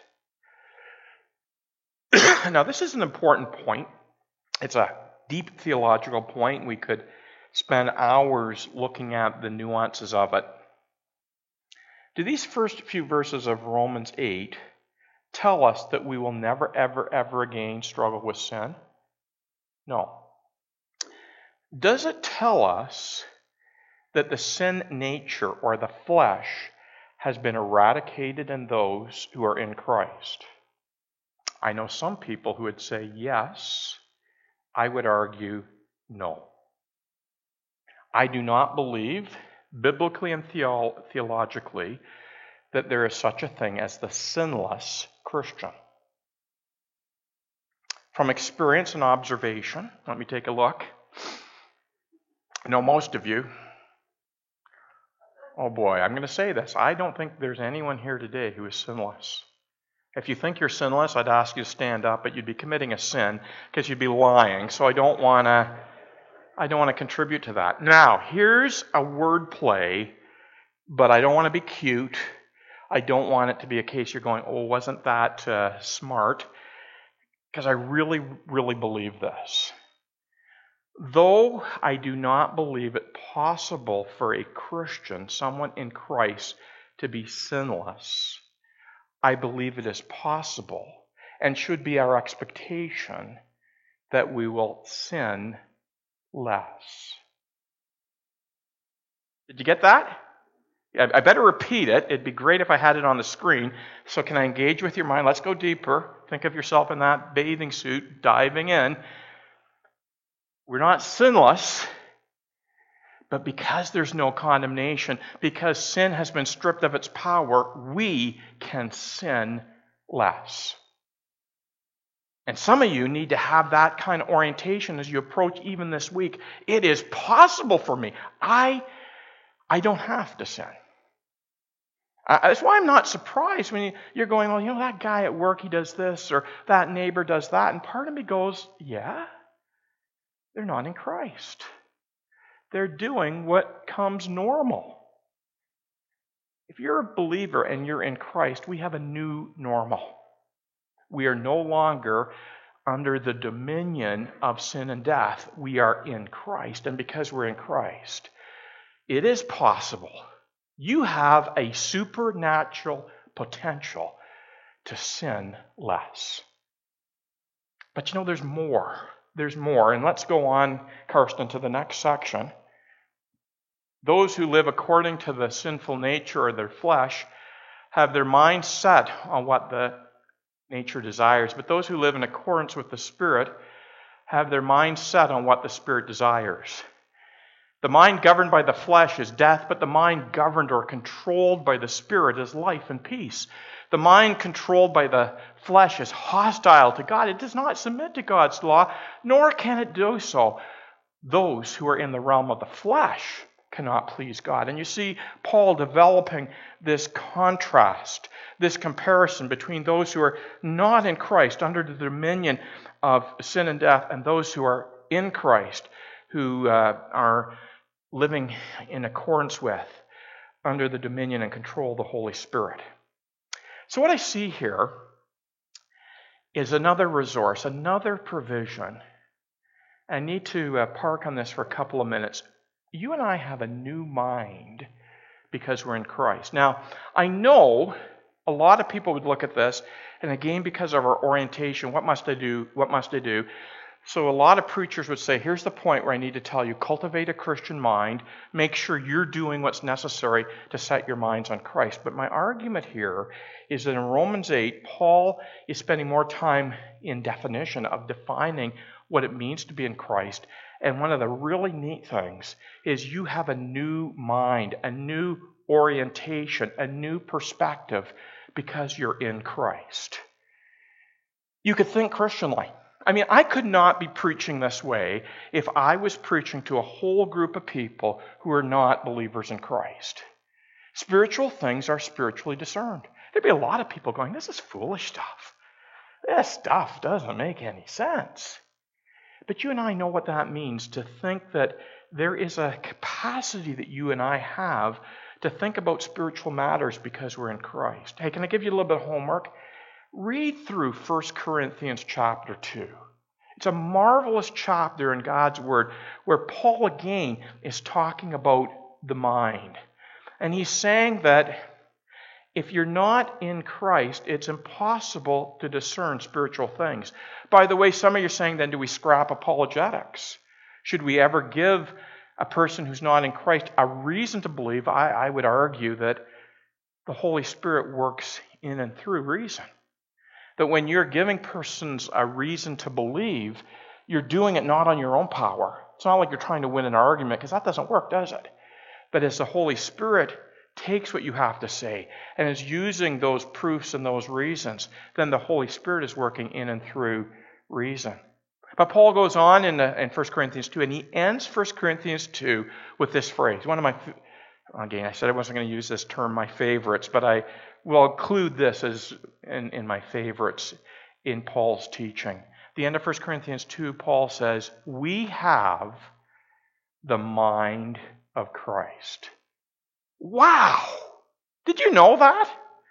S2: Now, this is an important point. It's a deep theological point. We could spend hours looking at the nuances of it. Do these first few verses of Romans eight tell us that we will never, ever, ever again struggle with sin? No. Does it tell us that the sin nature or the flesh has been eradicated in those who are in Christ? I know some people who would say yes. I would argue no. I do not believe biblically and theo- theologically, that there is such a thing as the sinless Christian. From experience and observation, let me take a look. I know most of you, oh boy, I'm going to say this. I don't think there's anyone here today who is sinless. If you think you're sinless, I'd ask you to stand up, but you'd be committing a sin because you'd be lying. So I don't want to I don't want to contribute to that. Now, here's a word play, but I don't want to be cute. I don't want it to be a case you're going, oh, wasn't that uh, smart? Because I really, really believe this. Though I do not believe it possible for a Christian, someone in Christ, to be sinless, I believe it is possible and should be our expectation that we will sin less. Did you get that? I better repeat it. It'd be great if I had it on the screen. So can I engage with your mind? Let's go deeper. Think of yourself in that bathing suit, diving in. We're not sinless, but because there's no condemnation, because sin has been stripped of its power, we can sin less. And some of you need to have that kind of orientation as you approach even this week. It is possible for me. I, I don't have to sin. Uh, that's why I'm not surprised when you, you're going, well, you know, that guy at work, he does this, or that neighbor does that. And part of me goes, yeah, they're not in Christ. They're doing what comes normal. If you're a believer and you're in Christ, we have a new normal. We are no longer under the dominion of sin and death. We are in Christ. And because we're in Christ, it is possible. You have a supernatural potential to sin less. But you know, there's more. There's more. And let's go on, Karsten, to the next section. Those who live according to the sinful nature of their flesh have their mind set on what the nature desires. But those who live in accordance with the Spirit have their mind set on what the Spirit desires. The mind governed by the flesh is death, but the mind governed or controlled by the Spirit is life and peace. The mind controlled by the flesh is hostile to God. It does not submit to God's law, nor can it do so. Those who are in the realm of the flesh cannot please God. And you see Paul developing this contrast, this comparison between those who are not in Christ, under the dominion of sin and death, and those who are in Christ, who uh, are living in accordance with, under the dominion and control of the Holy Spirit. So what I see here is another resource, another provision. I need to uh, park on this for a couple of minutes. You and I have a new mind because we're in Christ. Now, I know a lot of people would look at this, and again, because of our orientation, what must I do? What must I do? So a lot of preachers would say, here's the point where I need to tell you, cultivate a Christian mind, make sure you're doing what's necessary to set your minds on Christ. But my argument here is that in Romans eight, Paul is spending more time in definition of defining what it means to be in Christ. And one of the really neat things is you have a new mind, a new orientation, a new perspective because you're in Christ. You could think Christianly. I mean, I could not be preaching this way if I was preaching to a whole group of people who are not believers in Christ. Spiritual things are spiritually discerned. There'd be a lot of people going, this is foolish stuff. This stuff doesn't make any sense. But you and I know what that means, to think that there is a capacity that you and I have to think about spiritual matters because we're in Christ. Hey, can I give you a little bit of homework? Read through First Corinthians chapter two. It's a marvelous chapter in God's Word where Paul again is talking about the mind. And he's saying that if you're not in Christ, it's impossible to discern spiritual things. By the way, some of you are saying, then do we scrap apologetics? Should we ever give a person who's not in Christ a reason to believe? I, I would argue that the Holy Spirit works in and through reason. That when you're giving persons a reason to believe, you're doing it not on your own power. It's not like you're trying to win an argument, because that doesn't work, does it? But as the Holy Spirit takes what you have to say and is using those proofs and those reasons, then the Holy Spirit is working in and through reason. But Paul goes on in, the, in First Corinthians two, and he ends First Corinthians two with this phrase. One of my, again, I said I wasn't going to use this term, my favorites, but I will include this as in, in my favorites in Paul's teaching. At the end of First Corinthians two, Paul says, we have the mind of Christ. Wow! Did you know that?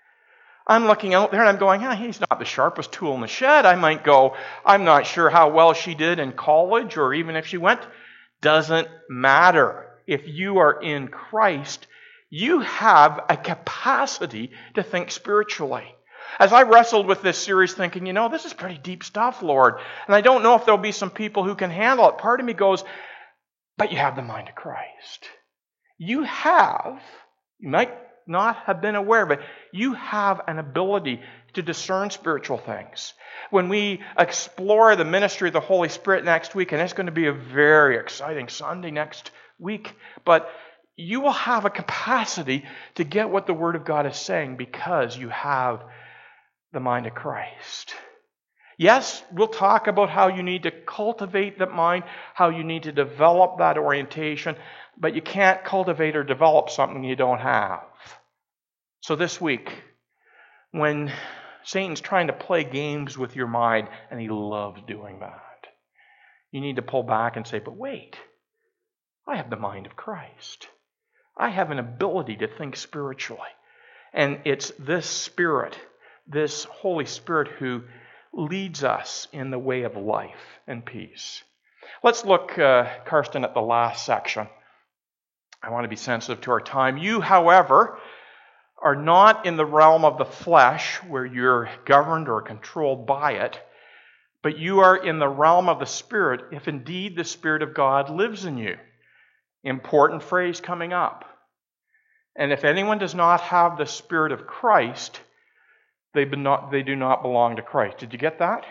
S2: I'm looking out there and I'm going, ah, he's not the sharpest tool in the shed. I might go, I'm not sure how well she did in college or even if she went. Doesn't matter. If you are in Christ, you have a capacity to think spiritually. As I wrestled with this series thinking, you know, this is pretty deep stuff, Lord. And I don't know if there'll be some people who can handle it. Part of me goes, but you have the mind of Christ. You have, you might not have been aware, but you have an ability to discern spiritual things. When we explore the ministry of the Holy Spirit next week, and it's going to be a very exciting Sunday next week, but you will have a capacity to get what the Word of God is saying because you have the mind of Christ. Yes, we'll talk about how you need to cultivate that mind, how you need to develop that orientation, but you can't cultivate or develop something you don't have. So this week, when Satan's trying to play games with your mind, and he loves doing that, you need to pull back and say, but wait, I have the mind of Christ. I have an ability to think spiritually. And it's this Spirit, this Holy Spirit who leads us in the way of life and peace. Let's look, uh, Karsten, at the last section. I want to be sensitive to our time. You, however, are not in the realm of the flesh where you're governed or controlled by it, but you are in the realm of the Spirit if indeed the Spirit of God lives in you. Important phrase coming up. And if anyone does not have the Spirit of Christ, they, be not, they do not belong to Christ. Did you get that?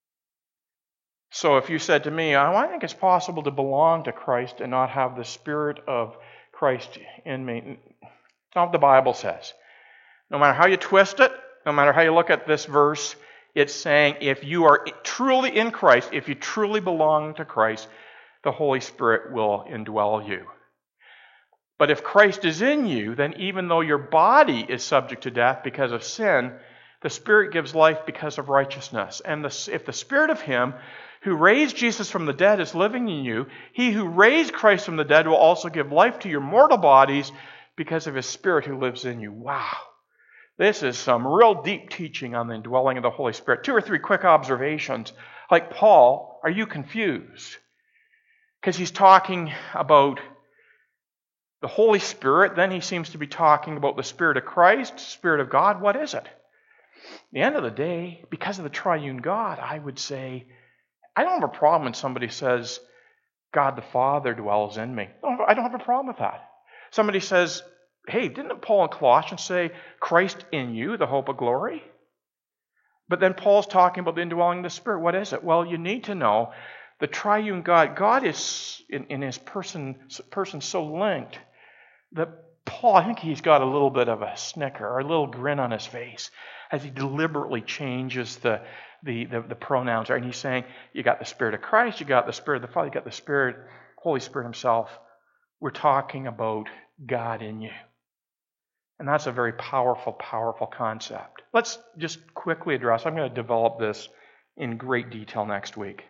S2: So if you said to me, oh, I think it's possible to belong to Christ and not have the Spirit of Christ in me, it's not what the Bible says. No matter how you twist it, no matter how you look at this verse, it's saying if you are truly in Christ, if you truly belong to Christ, the Holy Spirit will indwell you. But if Christ is in you, then even though your body is subject to death because of sin, the Spirit gives life because of righteousness. And the, if the Spirit of Him who raised Jesus from the dead is living in you, He who raised Christ from the dead will also give life to your mortal bodies because of His Spirit who lives in you. Wow. This is some real deep teaching on the indwelling of the Holy Spirit. Two or three quick observations. Like Paul, are you confused? Because he's talking about the Holy Spirit, then he seems to be talking about the Spirit of Christ, Spirit of God. What is it? At the end of the day, because of the triune God, I would say, I don't have a problem when somebody says, God the Father dwells in me. I don't have a problem with that. Somebody says, hey, didn't Paul in Colossians say, Christ in you, the hope of glory? But then Paul's talking about the indwelling of the Spirit. What is it? Well, you need to know the triune God. God is, in, in his person, person so linked that Paul, I think he's got a little bit of a snicker or a little grin on his face as he deliberately changes the, the, the, the pronouns. And he's saying, you got the Spirit of Christ, you got the Spirit of the Father, you got the Spirit, Holy Spirit himself. We're talking about God in you. And that's a very powerful, powerful concept. Let's just quickly address, I'm going to develop this in great detail next week.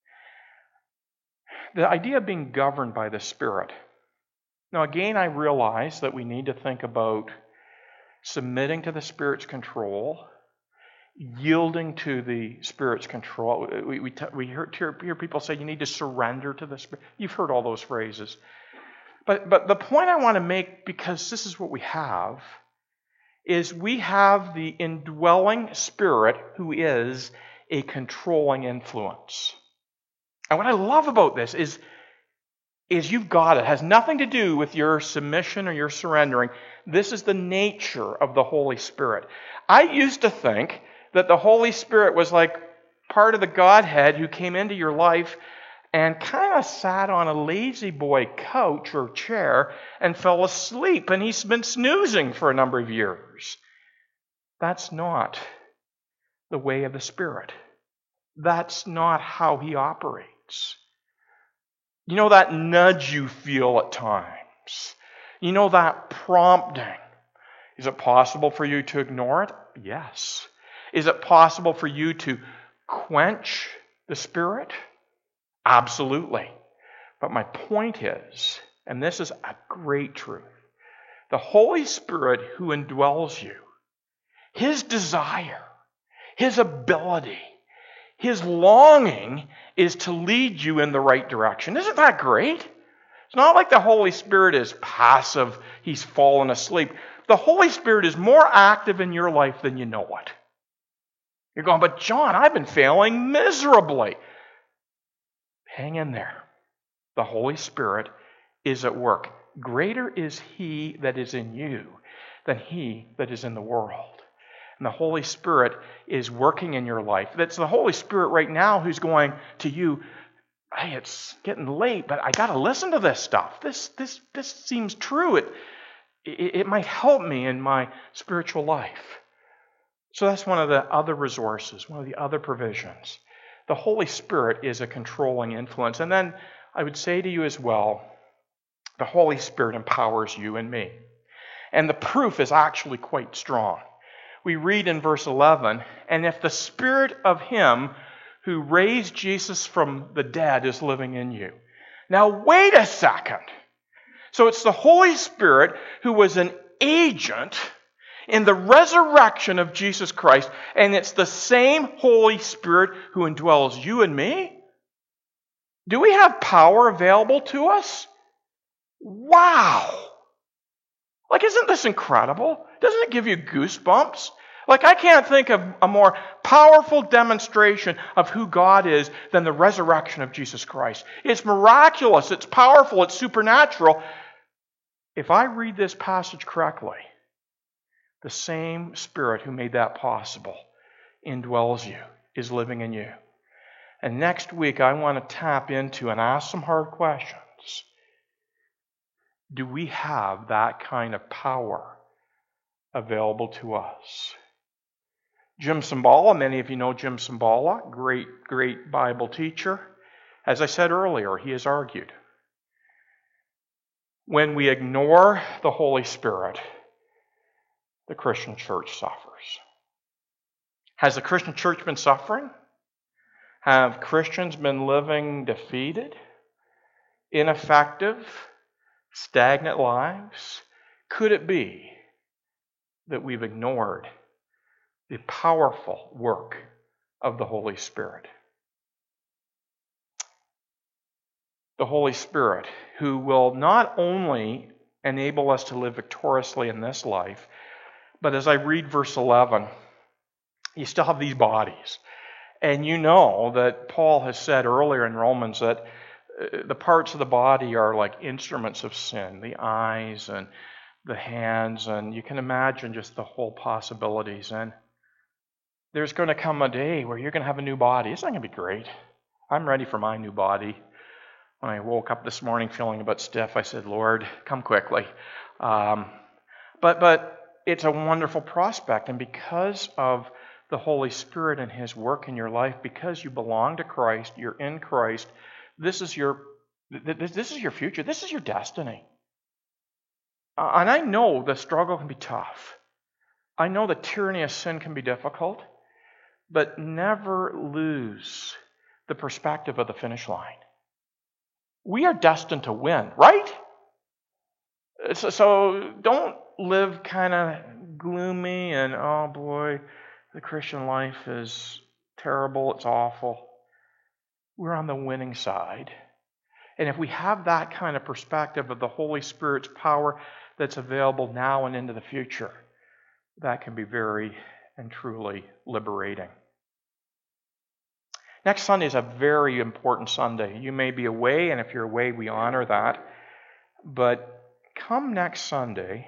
S2: The idea of being governed by the Spirit. Now again, I realize that we need to think about submitting to the Spirit's control, yielding to the Spirit's control. We, we, we hear, hear people say you need to surrender to the Spirit. You've heard all those phrases. But, but the point I want to make, because this is what we have, is we have the indwelling Spirit who is a controlling influence. And what I love about this is, is you've got it. It has nothing to do with your submission or your surrendering. This is the nature of the Holy Spirit. I used to think that the Holy Spirit was like part of the Godhead who came into your life and kind of sat on a lazy boy couch or chair and fell asleep, and he's been snoozing for a number of years. That's not the way of the Spirit. That's not how He operates. You know that nudge you feel at times? You know that prompting? Is it possible for you to ignore it? Yes. Is it possible for you to quench the Spirit? Absolutely. But my point is, and this is a great truth, the Holy Spirit who indwells you, His desire, His ability, His longing is to lead you in the right direction. Isn't that great? It's not like the Holy Spirit is passive, He's fallen asleep. The Holy Spirit is more active in your life than you know it. You're going, but John, I've been failing miserably. Hang in there. The Holy Spirit is at work. Greater is He that is in you than he that is in the world. And the Holy Spirit is working in your life. That's the Holy Spirit right now who's going to you, hey, it's getting late, but I got to listen to this stuff. This this this seems true. It, it it might help me in my spiritual life. So that's one of the other resources, one of the other provisions. The Holy Spirit is a controlling influence. And then I would say to you as well, the Holy Spirit empowers you and me. And the proof is actually quite strong. We read in verse eleven, and if the Spirit of Him who raised Jesus from the dead is living in you. Now wait a second. So it's the Holy Spirit who was an agent in the resurrection of Jesus Christ, and it's the same Holy Spirit who indwells you and me? Do we have power available to us? Wow! Like, isn't this incredible? Doesn't it give you goosebumps? Like, I can't think of a more powerful demonstration of who God is than the resurrection of Jesus Christ. It's miraculous, it's powerful, it's supernatural. If I read this passage correctly, the same Spirit who made that possible indwells you, is living in you. And next week, I want to tap into and ask some hard questions. Do we have that kind of power available to us? Jim Cymbala, many of you know Jim Cymbala, great, great Bible teacher. As I said earlier, he has argued, when we ignore the Holy Spirit, the Christian church suffers. Has the Christian church been suffering? Have Christians been living defeated, ineffective, stagnant lives? Could it be that we've ignored the powerful work of the Holy Spirit? The Holy Spirit, who will not only enable us to live victoriously in this life, but as I read verse eleven, you still have these bodies. And you know that Paul has said earlier in Romans that the parts of the body are like instruments of sin, the eyes and the hands, and you can imagine just the whole possibilities. And there's going to come a day where you're going to have a new body. Isn't that going to be great? I'm ready for my new body. When I woke up this morning feeling a bit stiff, I said, Lord, come quickly. Um, but but it's a wonderful prospect, and because of the Holy Spirit and His work in your life, because you belong to Christ, you're in Christ, this is your this is your future. This is your destiny. Uh, and I know the struggle can be tough. I know the tyranny of sin can be difficult, but never lose the perspective of the finish line. We are destined to win, right? So, so don't live kind of gloomy and, oh boy, the Christian life is terrible, it's awful. We're on the winning side. And if we have that kind of perspective of the Holy Spirit's power that's available now and into the future, that can be very and truly liberating. Next Sunday is a very important Sunday. You may be away, and if you're away, we honor that. But come next Sunday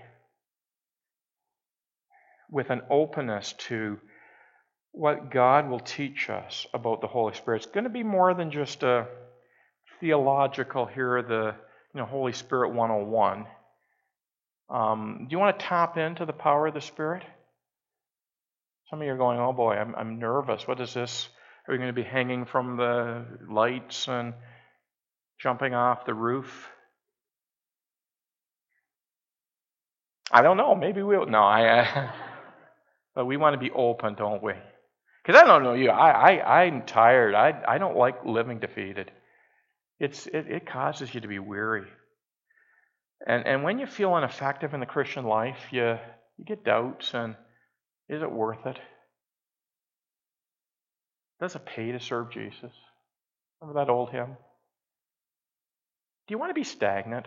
S2: with an openness to what God will teach us about the Holy Spirit. It's going to be more than just a theological here, the you know Holy Spirit one oh one. Um, do you want to tap into the power of the Spirit? Some of you are going, oh boy, I'm, I'm nervous. What is this? Are we going to be hanging from the lights and jumping off the roof? I don't know. Maybe we'll. No, I. I but we want to be open, don't we? Because I don't know you. I, I, I'm tired. I, I don't like living defeated. It's, it, it causes you to be weary. And, and when you feel ineffective in the Christian life, you, you get doubts, and is it worth it? Does it pay to serve Jesus? Remember that old hymn? Do you want to be stagnant?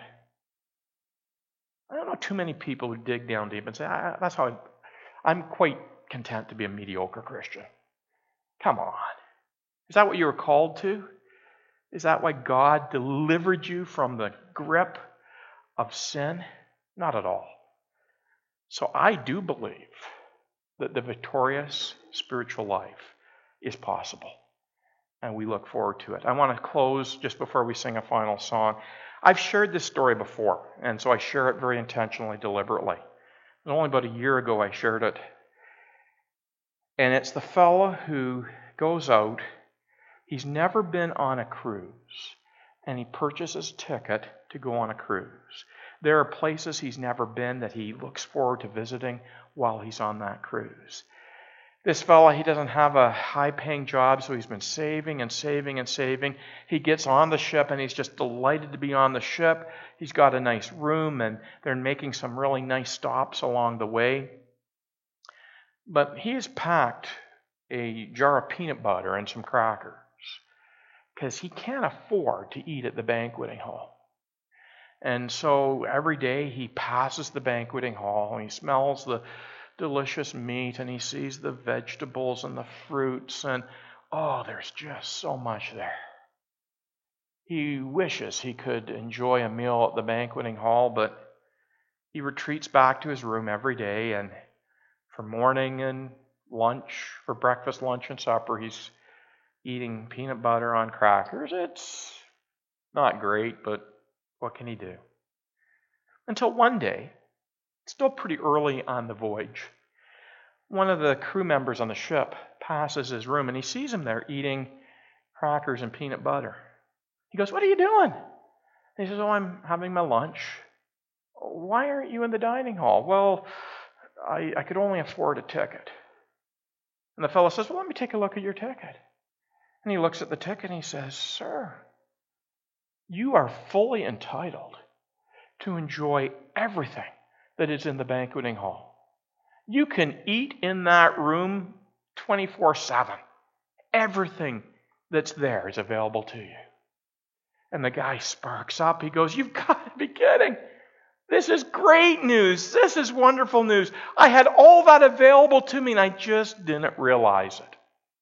S2: I don't know too many people who dig down deep and say, I, that's how I, I'm quite content to be a mediocre Christian. Come on. Is that what you were called to? Is that why God delivered you from the grip of sin? Not at all. So I do believe that the victorious spiritual life is possible. And we look forward to it. I want to close just before we sing a final song. I've shared this story before, and so I share it very intentionally, deliberately. And only about a year ago I shared it. And it's the fellow who goes out, he's never been on a cruise, and he purchases a ticket to go on a cruise. There are places he's never been that he looks forward to visiting while he's on that cruise. This fella, he doesn't have a high-paying job, so he's been saving and saving and saving. He gets on the ship, and he's just delighted to be on the ship. He's got a nice room, and they're making some really nice stops along the way. But he has packed a jar of peanut butter and some crackers because he can't afford to eat at the banqueting hall. And so every day he passes the banqueting hall, and he smells the delicious meat, and he sees the vegetables and the fruits, and oh, there's just so much there. He wishes he could enjoy a meal at the banqueting hall, but he retreats back to his room every day, and for morning and lunch, for breakfast, lunch, and supper, he's eating peanut butter on crackers. It's not great, but what can he do? Until one day, still pretty early on the voyage, one of the crew members on the ship passes his room, and he sees him there eating crackers and peanut butter. He goes, "What are you doing?" And he says, "Oh, I'm having my lunch." "Why aren't you in the dining hall?" "Well, I, I could only afford a ticket." And the fellow says, "Well, let me take a look at your ticket." And he looks at the ticket and he says, "Sir, you are fully entitled to enjoy everything that is in the banqueting hall. You can eat in that room twenty-four seven. Everything that's there is available to you." And the guy sparks up. He goes, "You've got to be kidding. This is great news. This is wonderful news. I had all that available to me and I just didn't realize it."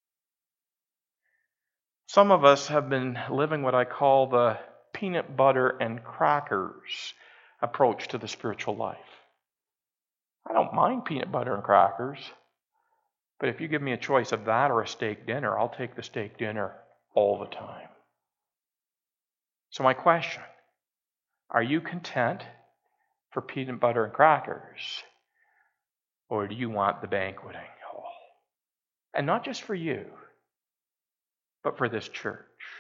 S2: Some of us have been living what I call the peanut butter and crackers approach to the spiritual life. I don't mind peanut butter and crackers, but if you give me a choice of that or a steak dinner, I'll take the steak dinner all the time. So my question, are you content for peanut butter and crackers, or do you want the banqueting hall? And not just for you, but for this church.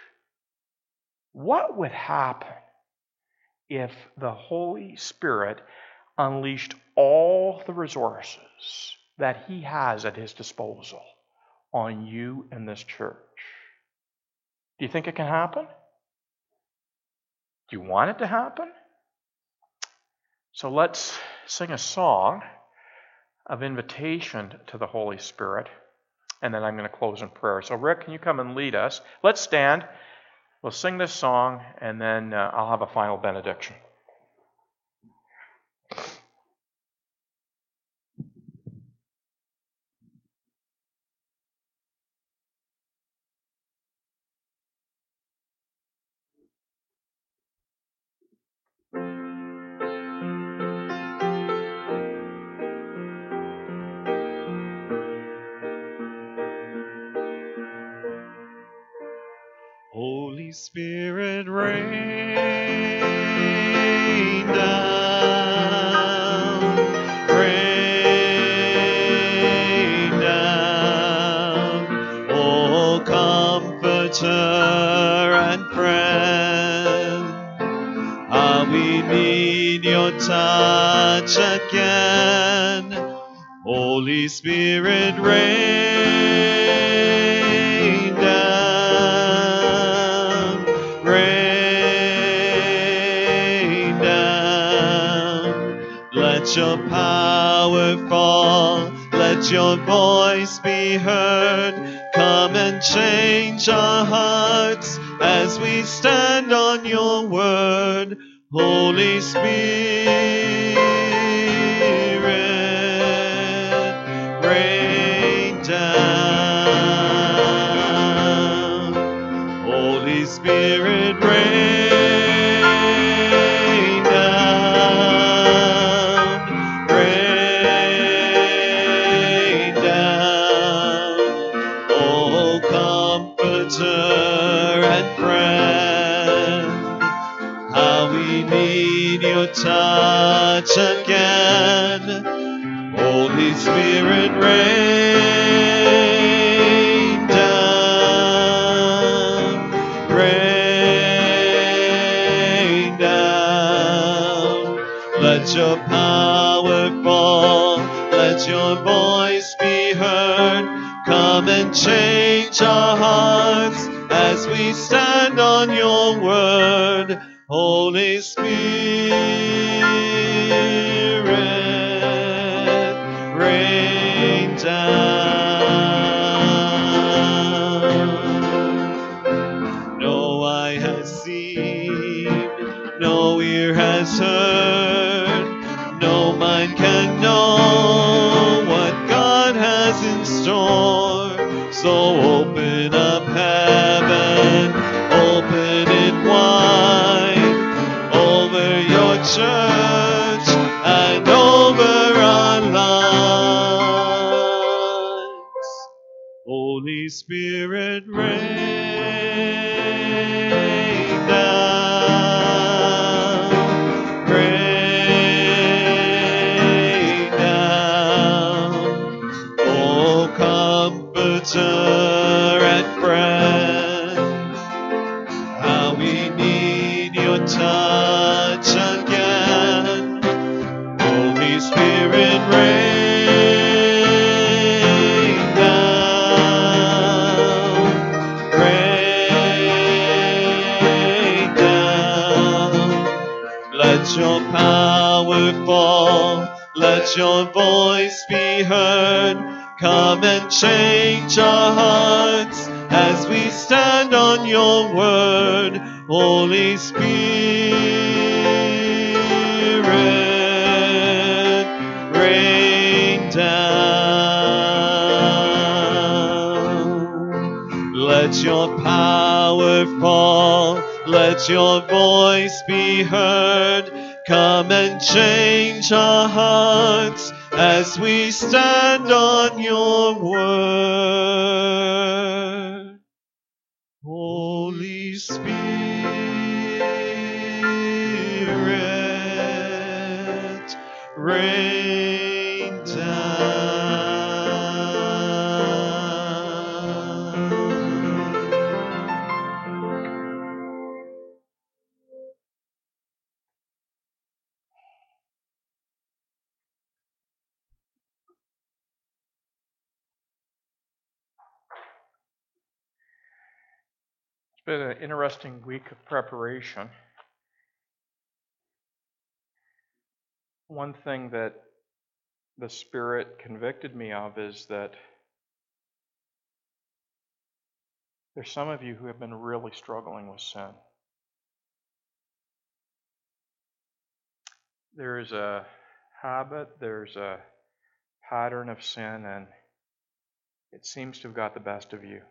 S2: What would happen if the Holy Spirit unleashed all the resources that He has at His disposal on you and this church? Do you think it can happen? Do you want it to happen? So let's sing a song of invitation to the Holy Spirit, and then I'm going to close in prayer. So Rick, can you come and lead us? Let's stand. We'll sing this song, and then uh, I'll have a final benediction.
S1: Holy Spirit, rain down, rain down, O Comforter and friend. Ah, we need your touch again. Holy Spirit, rain down, rain down. Let your power fall, let your voice be heard. Come and change our hearts as we stand on your word. Holy Spirit, rain down. Holy Spirit, rain down, rain down. Oh, Comforter and friend, how we need your touch again. Holy Spirit, rain down, rain down. Let your power fall, let your voice be heard. Come and change our hearts as we stand on your word. Holy Spirit, rain down. No eye has seen, no ear has heard, no mind can know what God has in store. So open up heaven, open it wide over your church and over our lives. Holy Spirit, rain down, rain down. Oh, Comforter and friend, how we need your touch again. Holy Spirit, rain down, rain down. Let your power fall, let your voice be heard. Come and change our hearts as we stand on your word. Holy Spirit, rain down. Let your power fall, let your voice be heard. Come and change our hearts as we stand on your word. Holy Spirit, rain down.
S2: It's been an interesting week of preparation. One thing that the Spirit convicted me of is that there's some of you who have been really struggling with sin. There's a habit, there's a pattern of sin, and it seems to have got the best of you.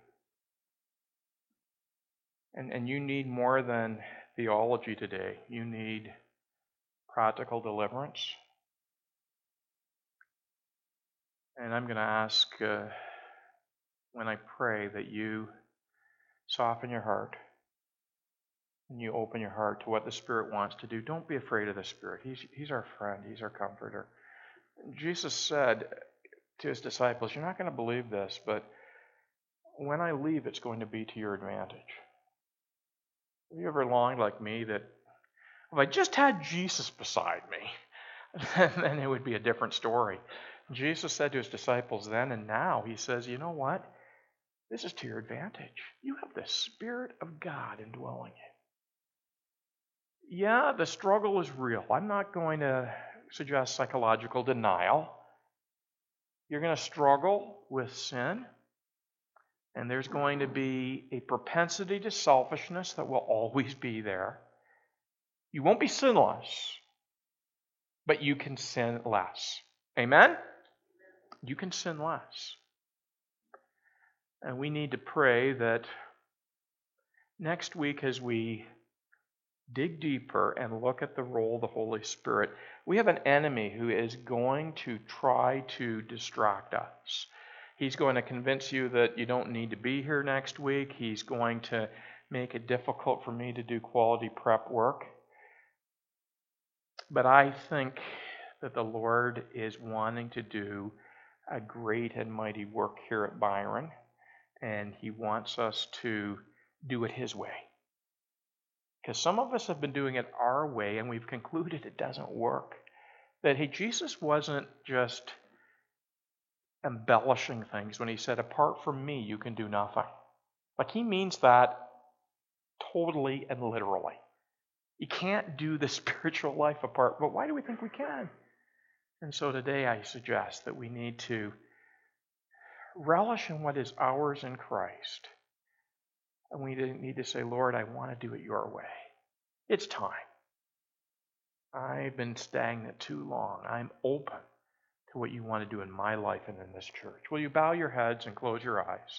S2: And, and you need more than theology today. You need practical deliverance. And I'm going to ask uh, when I pray that you soften your heart and you open your heart to what the Spirit wants to do, don't be afraid of the Spirit. He's, he's our friend. He's our comforter. Jesus said to his disciples, you're not going to believe this, but when I leave, it's going to be to your advantage. Have you ever longed like me that if I just had Jesus beside me, then it would be a different story? Jesus said to his disciples then and now, he says, you know what? This is to your advantage. You have the Spirit of God indwelling you. Yeah, the struggle is real. I'm not going to suggest psychological denial. You're going to struggle with sin, and there's going to be a propensity to selfishness that will always be there. You won't be sinless, but you can sin less. Amen? You can sin less. And we need to pray that next week as we dig deeper and look at the role of the Holy Spirit, we have an enemy who is going to try to distract us. He's going to convince you that you don't need to be here next week. He's going to make it difficult for me to do quality prep work. But I think that the Lord is wanting to do a great and mighty work here at Byron, and He wants us to do it His way. Because some of us have been doing it our way, and we've concluded it doesn't work. That hey, Jesus wasn't just embellishing things when He said, apart from me, you can do nothing. Like He means that totally and literally. You can't do the spiritual life apart, but why do we think we can? And so today I suggest that we need to relish in what is ours in Christ. And we need to say, Lord, I want to do it your way. It's time. I've been stagnant too long. I'm open to what you want to do in my life and in this church. Will you bow your heads and close your eyes?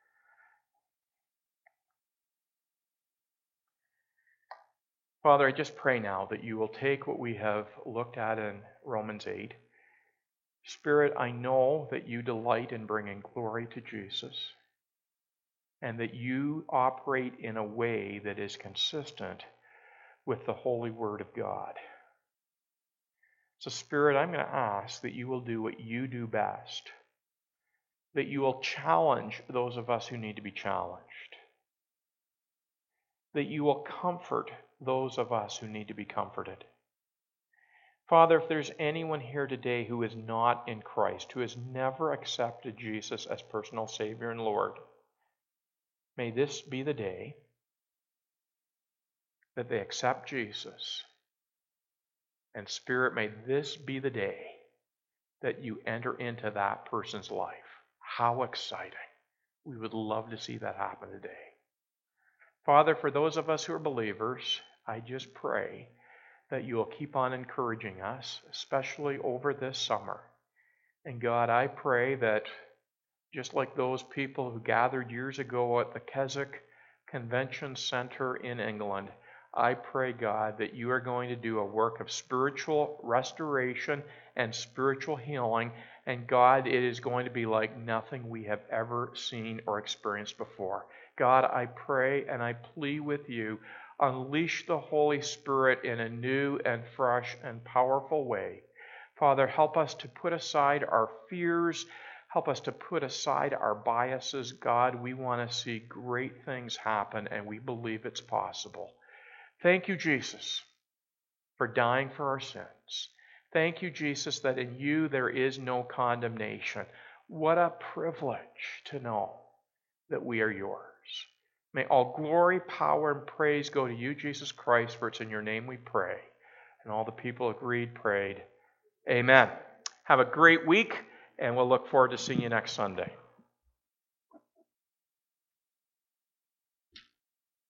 S2: Father, I just pray now that you will take what we have looked at in Romans eight. Spirit, I know that you delight in bringing glory to Jesus, and that you operate in a way that is consistent with the holy word of God. So, Spirit, I'm going to ask that you will do what you do best, that you will challenge those of us who need to be challenged, that you will comfort those of us who need to be comforted. Father, if there's anyone here today who is not in Christ, who has never accepted Jesus as personal Savior and Lord, may this be the day that they accept Jesus. And Spirit, may this be the day that you enter into that person's life. How exciting. We would love to see that happen today. Father, for those of us who are believers, I just pray that you will keep on encouraging us, especially over this summer. And God, I pray that just like those people who gathered years ago at the Keswick Convention Center in England, I pray, God, that you are going to do a work of spiritual restoration and spiritual healing. And God, it is going to be like nothing we have ever seen or experienced before. God, I pray and I plead with you, unleash the Holy Spirit in a new and fresh and powerful way. Father, help us to put aside our fears. Help us to put aside our biases. God, we want to see great things happen, and we believe it's possible. Thank you, Jesus, for dying for our sins. Thank you, Jesus, that in you there is no condemnation. What a privilege to know that we are yours. May all glory, power, and praise go to you, Jesus Christ, for it's in your name we pray. And all the people agreed, prayed. Amen. Have a great week, and we'll look forward to seeing you next Sunday.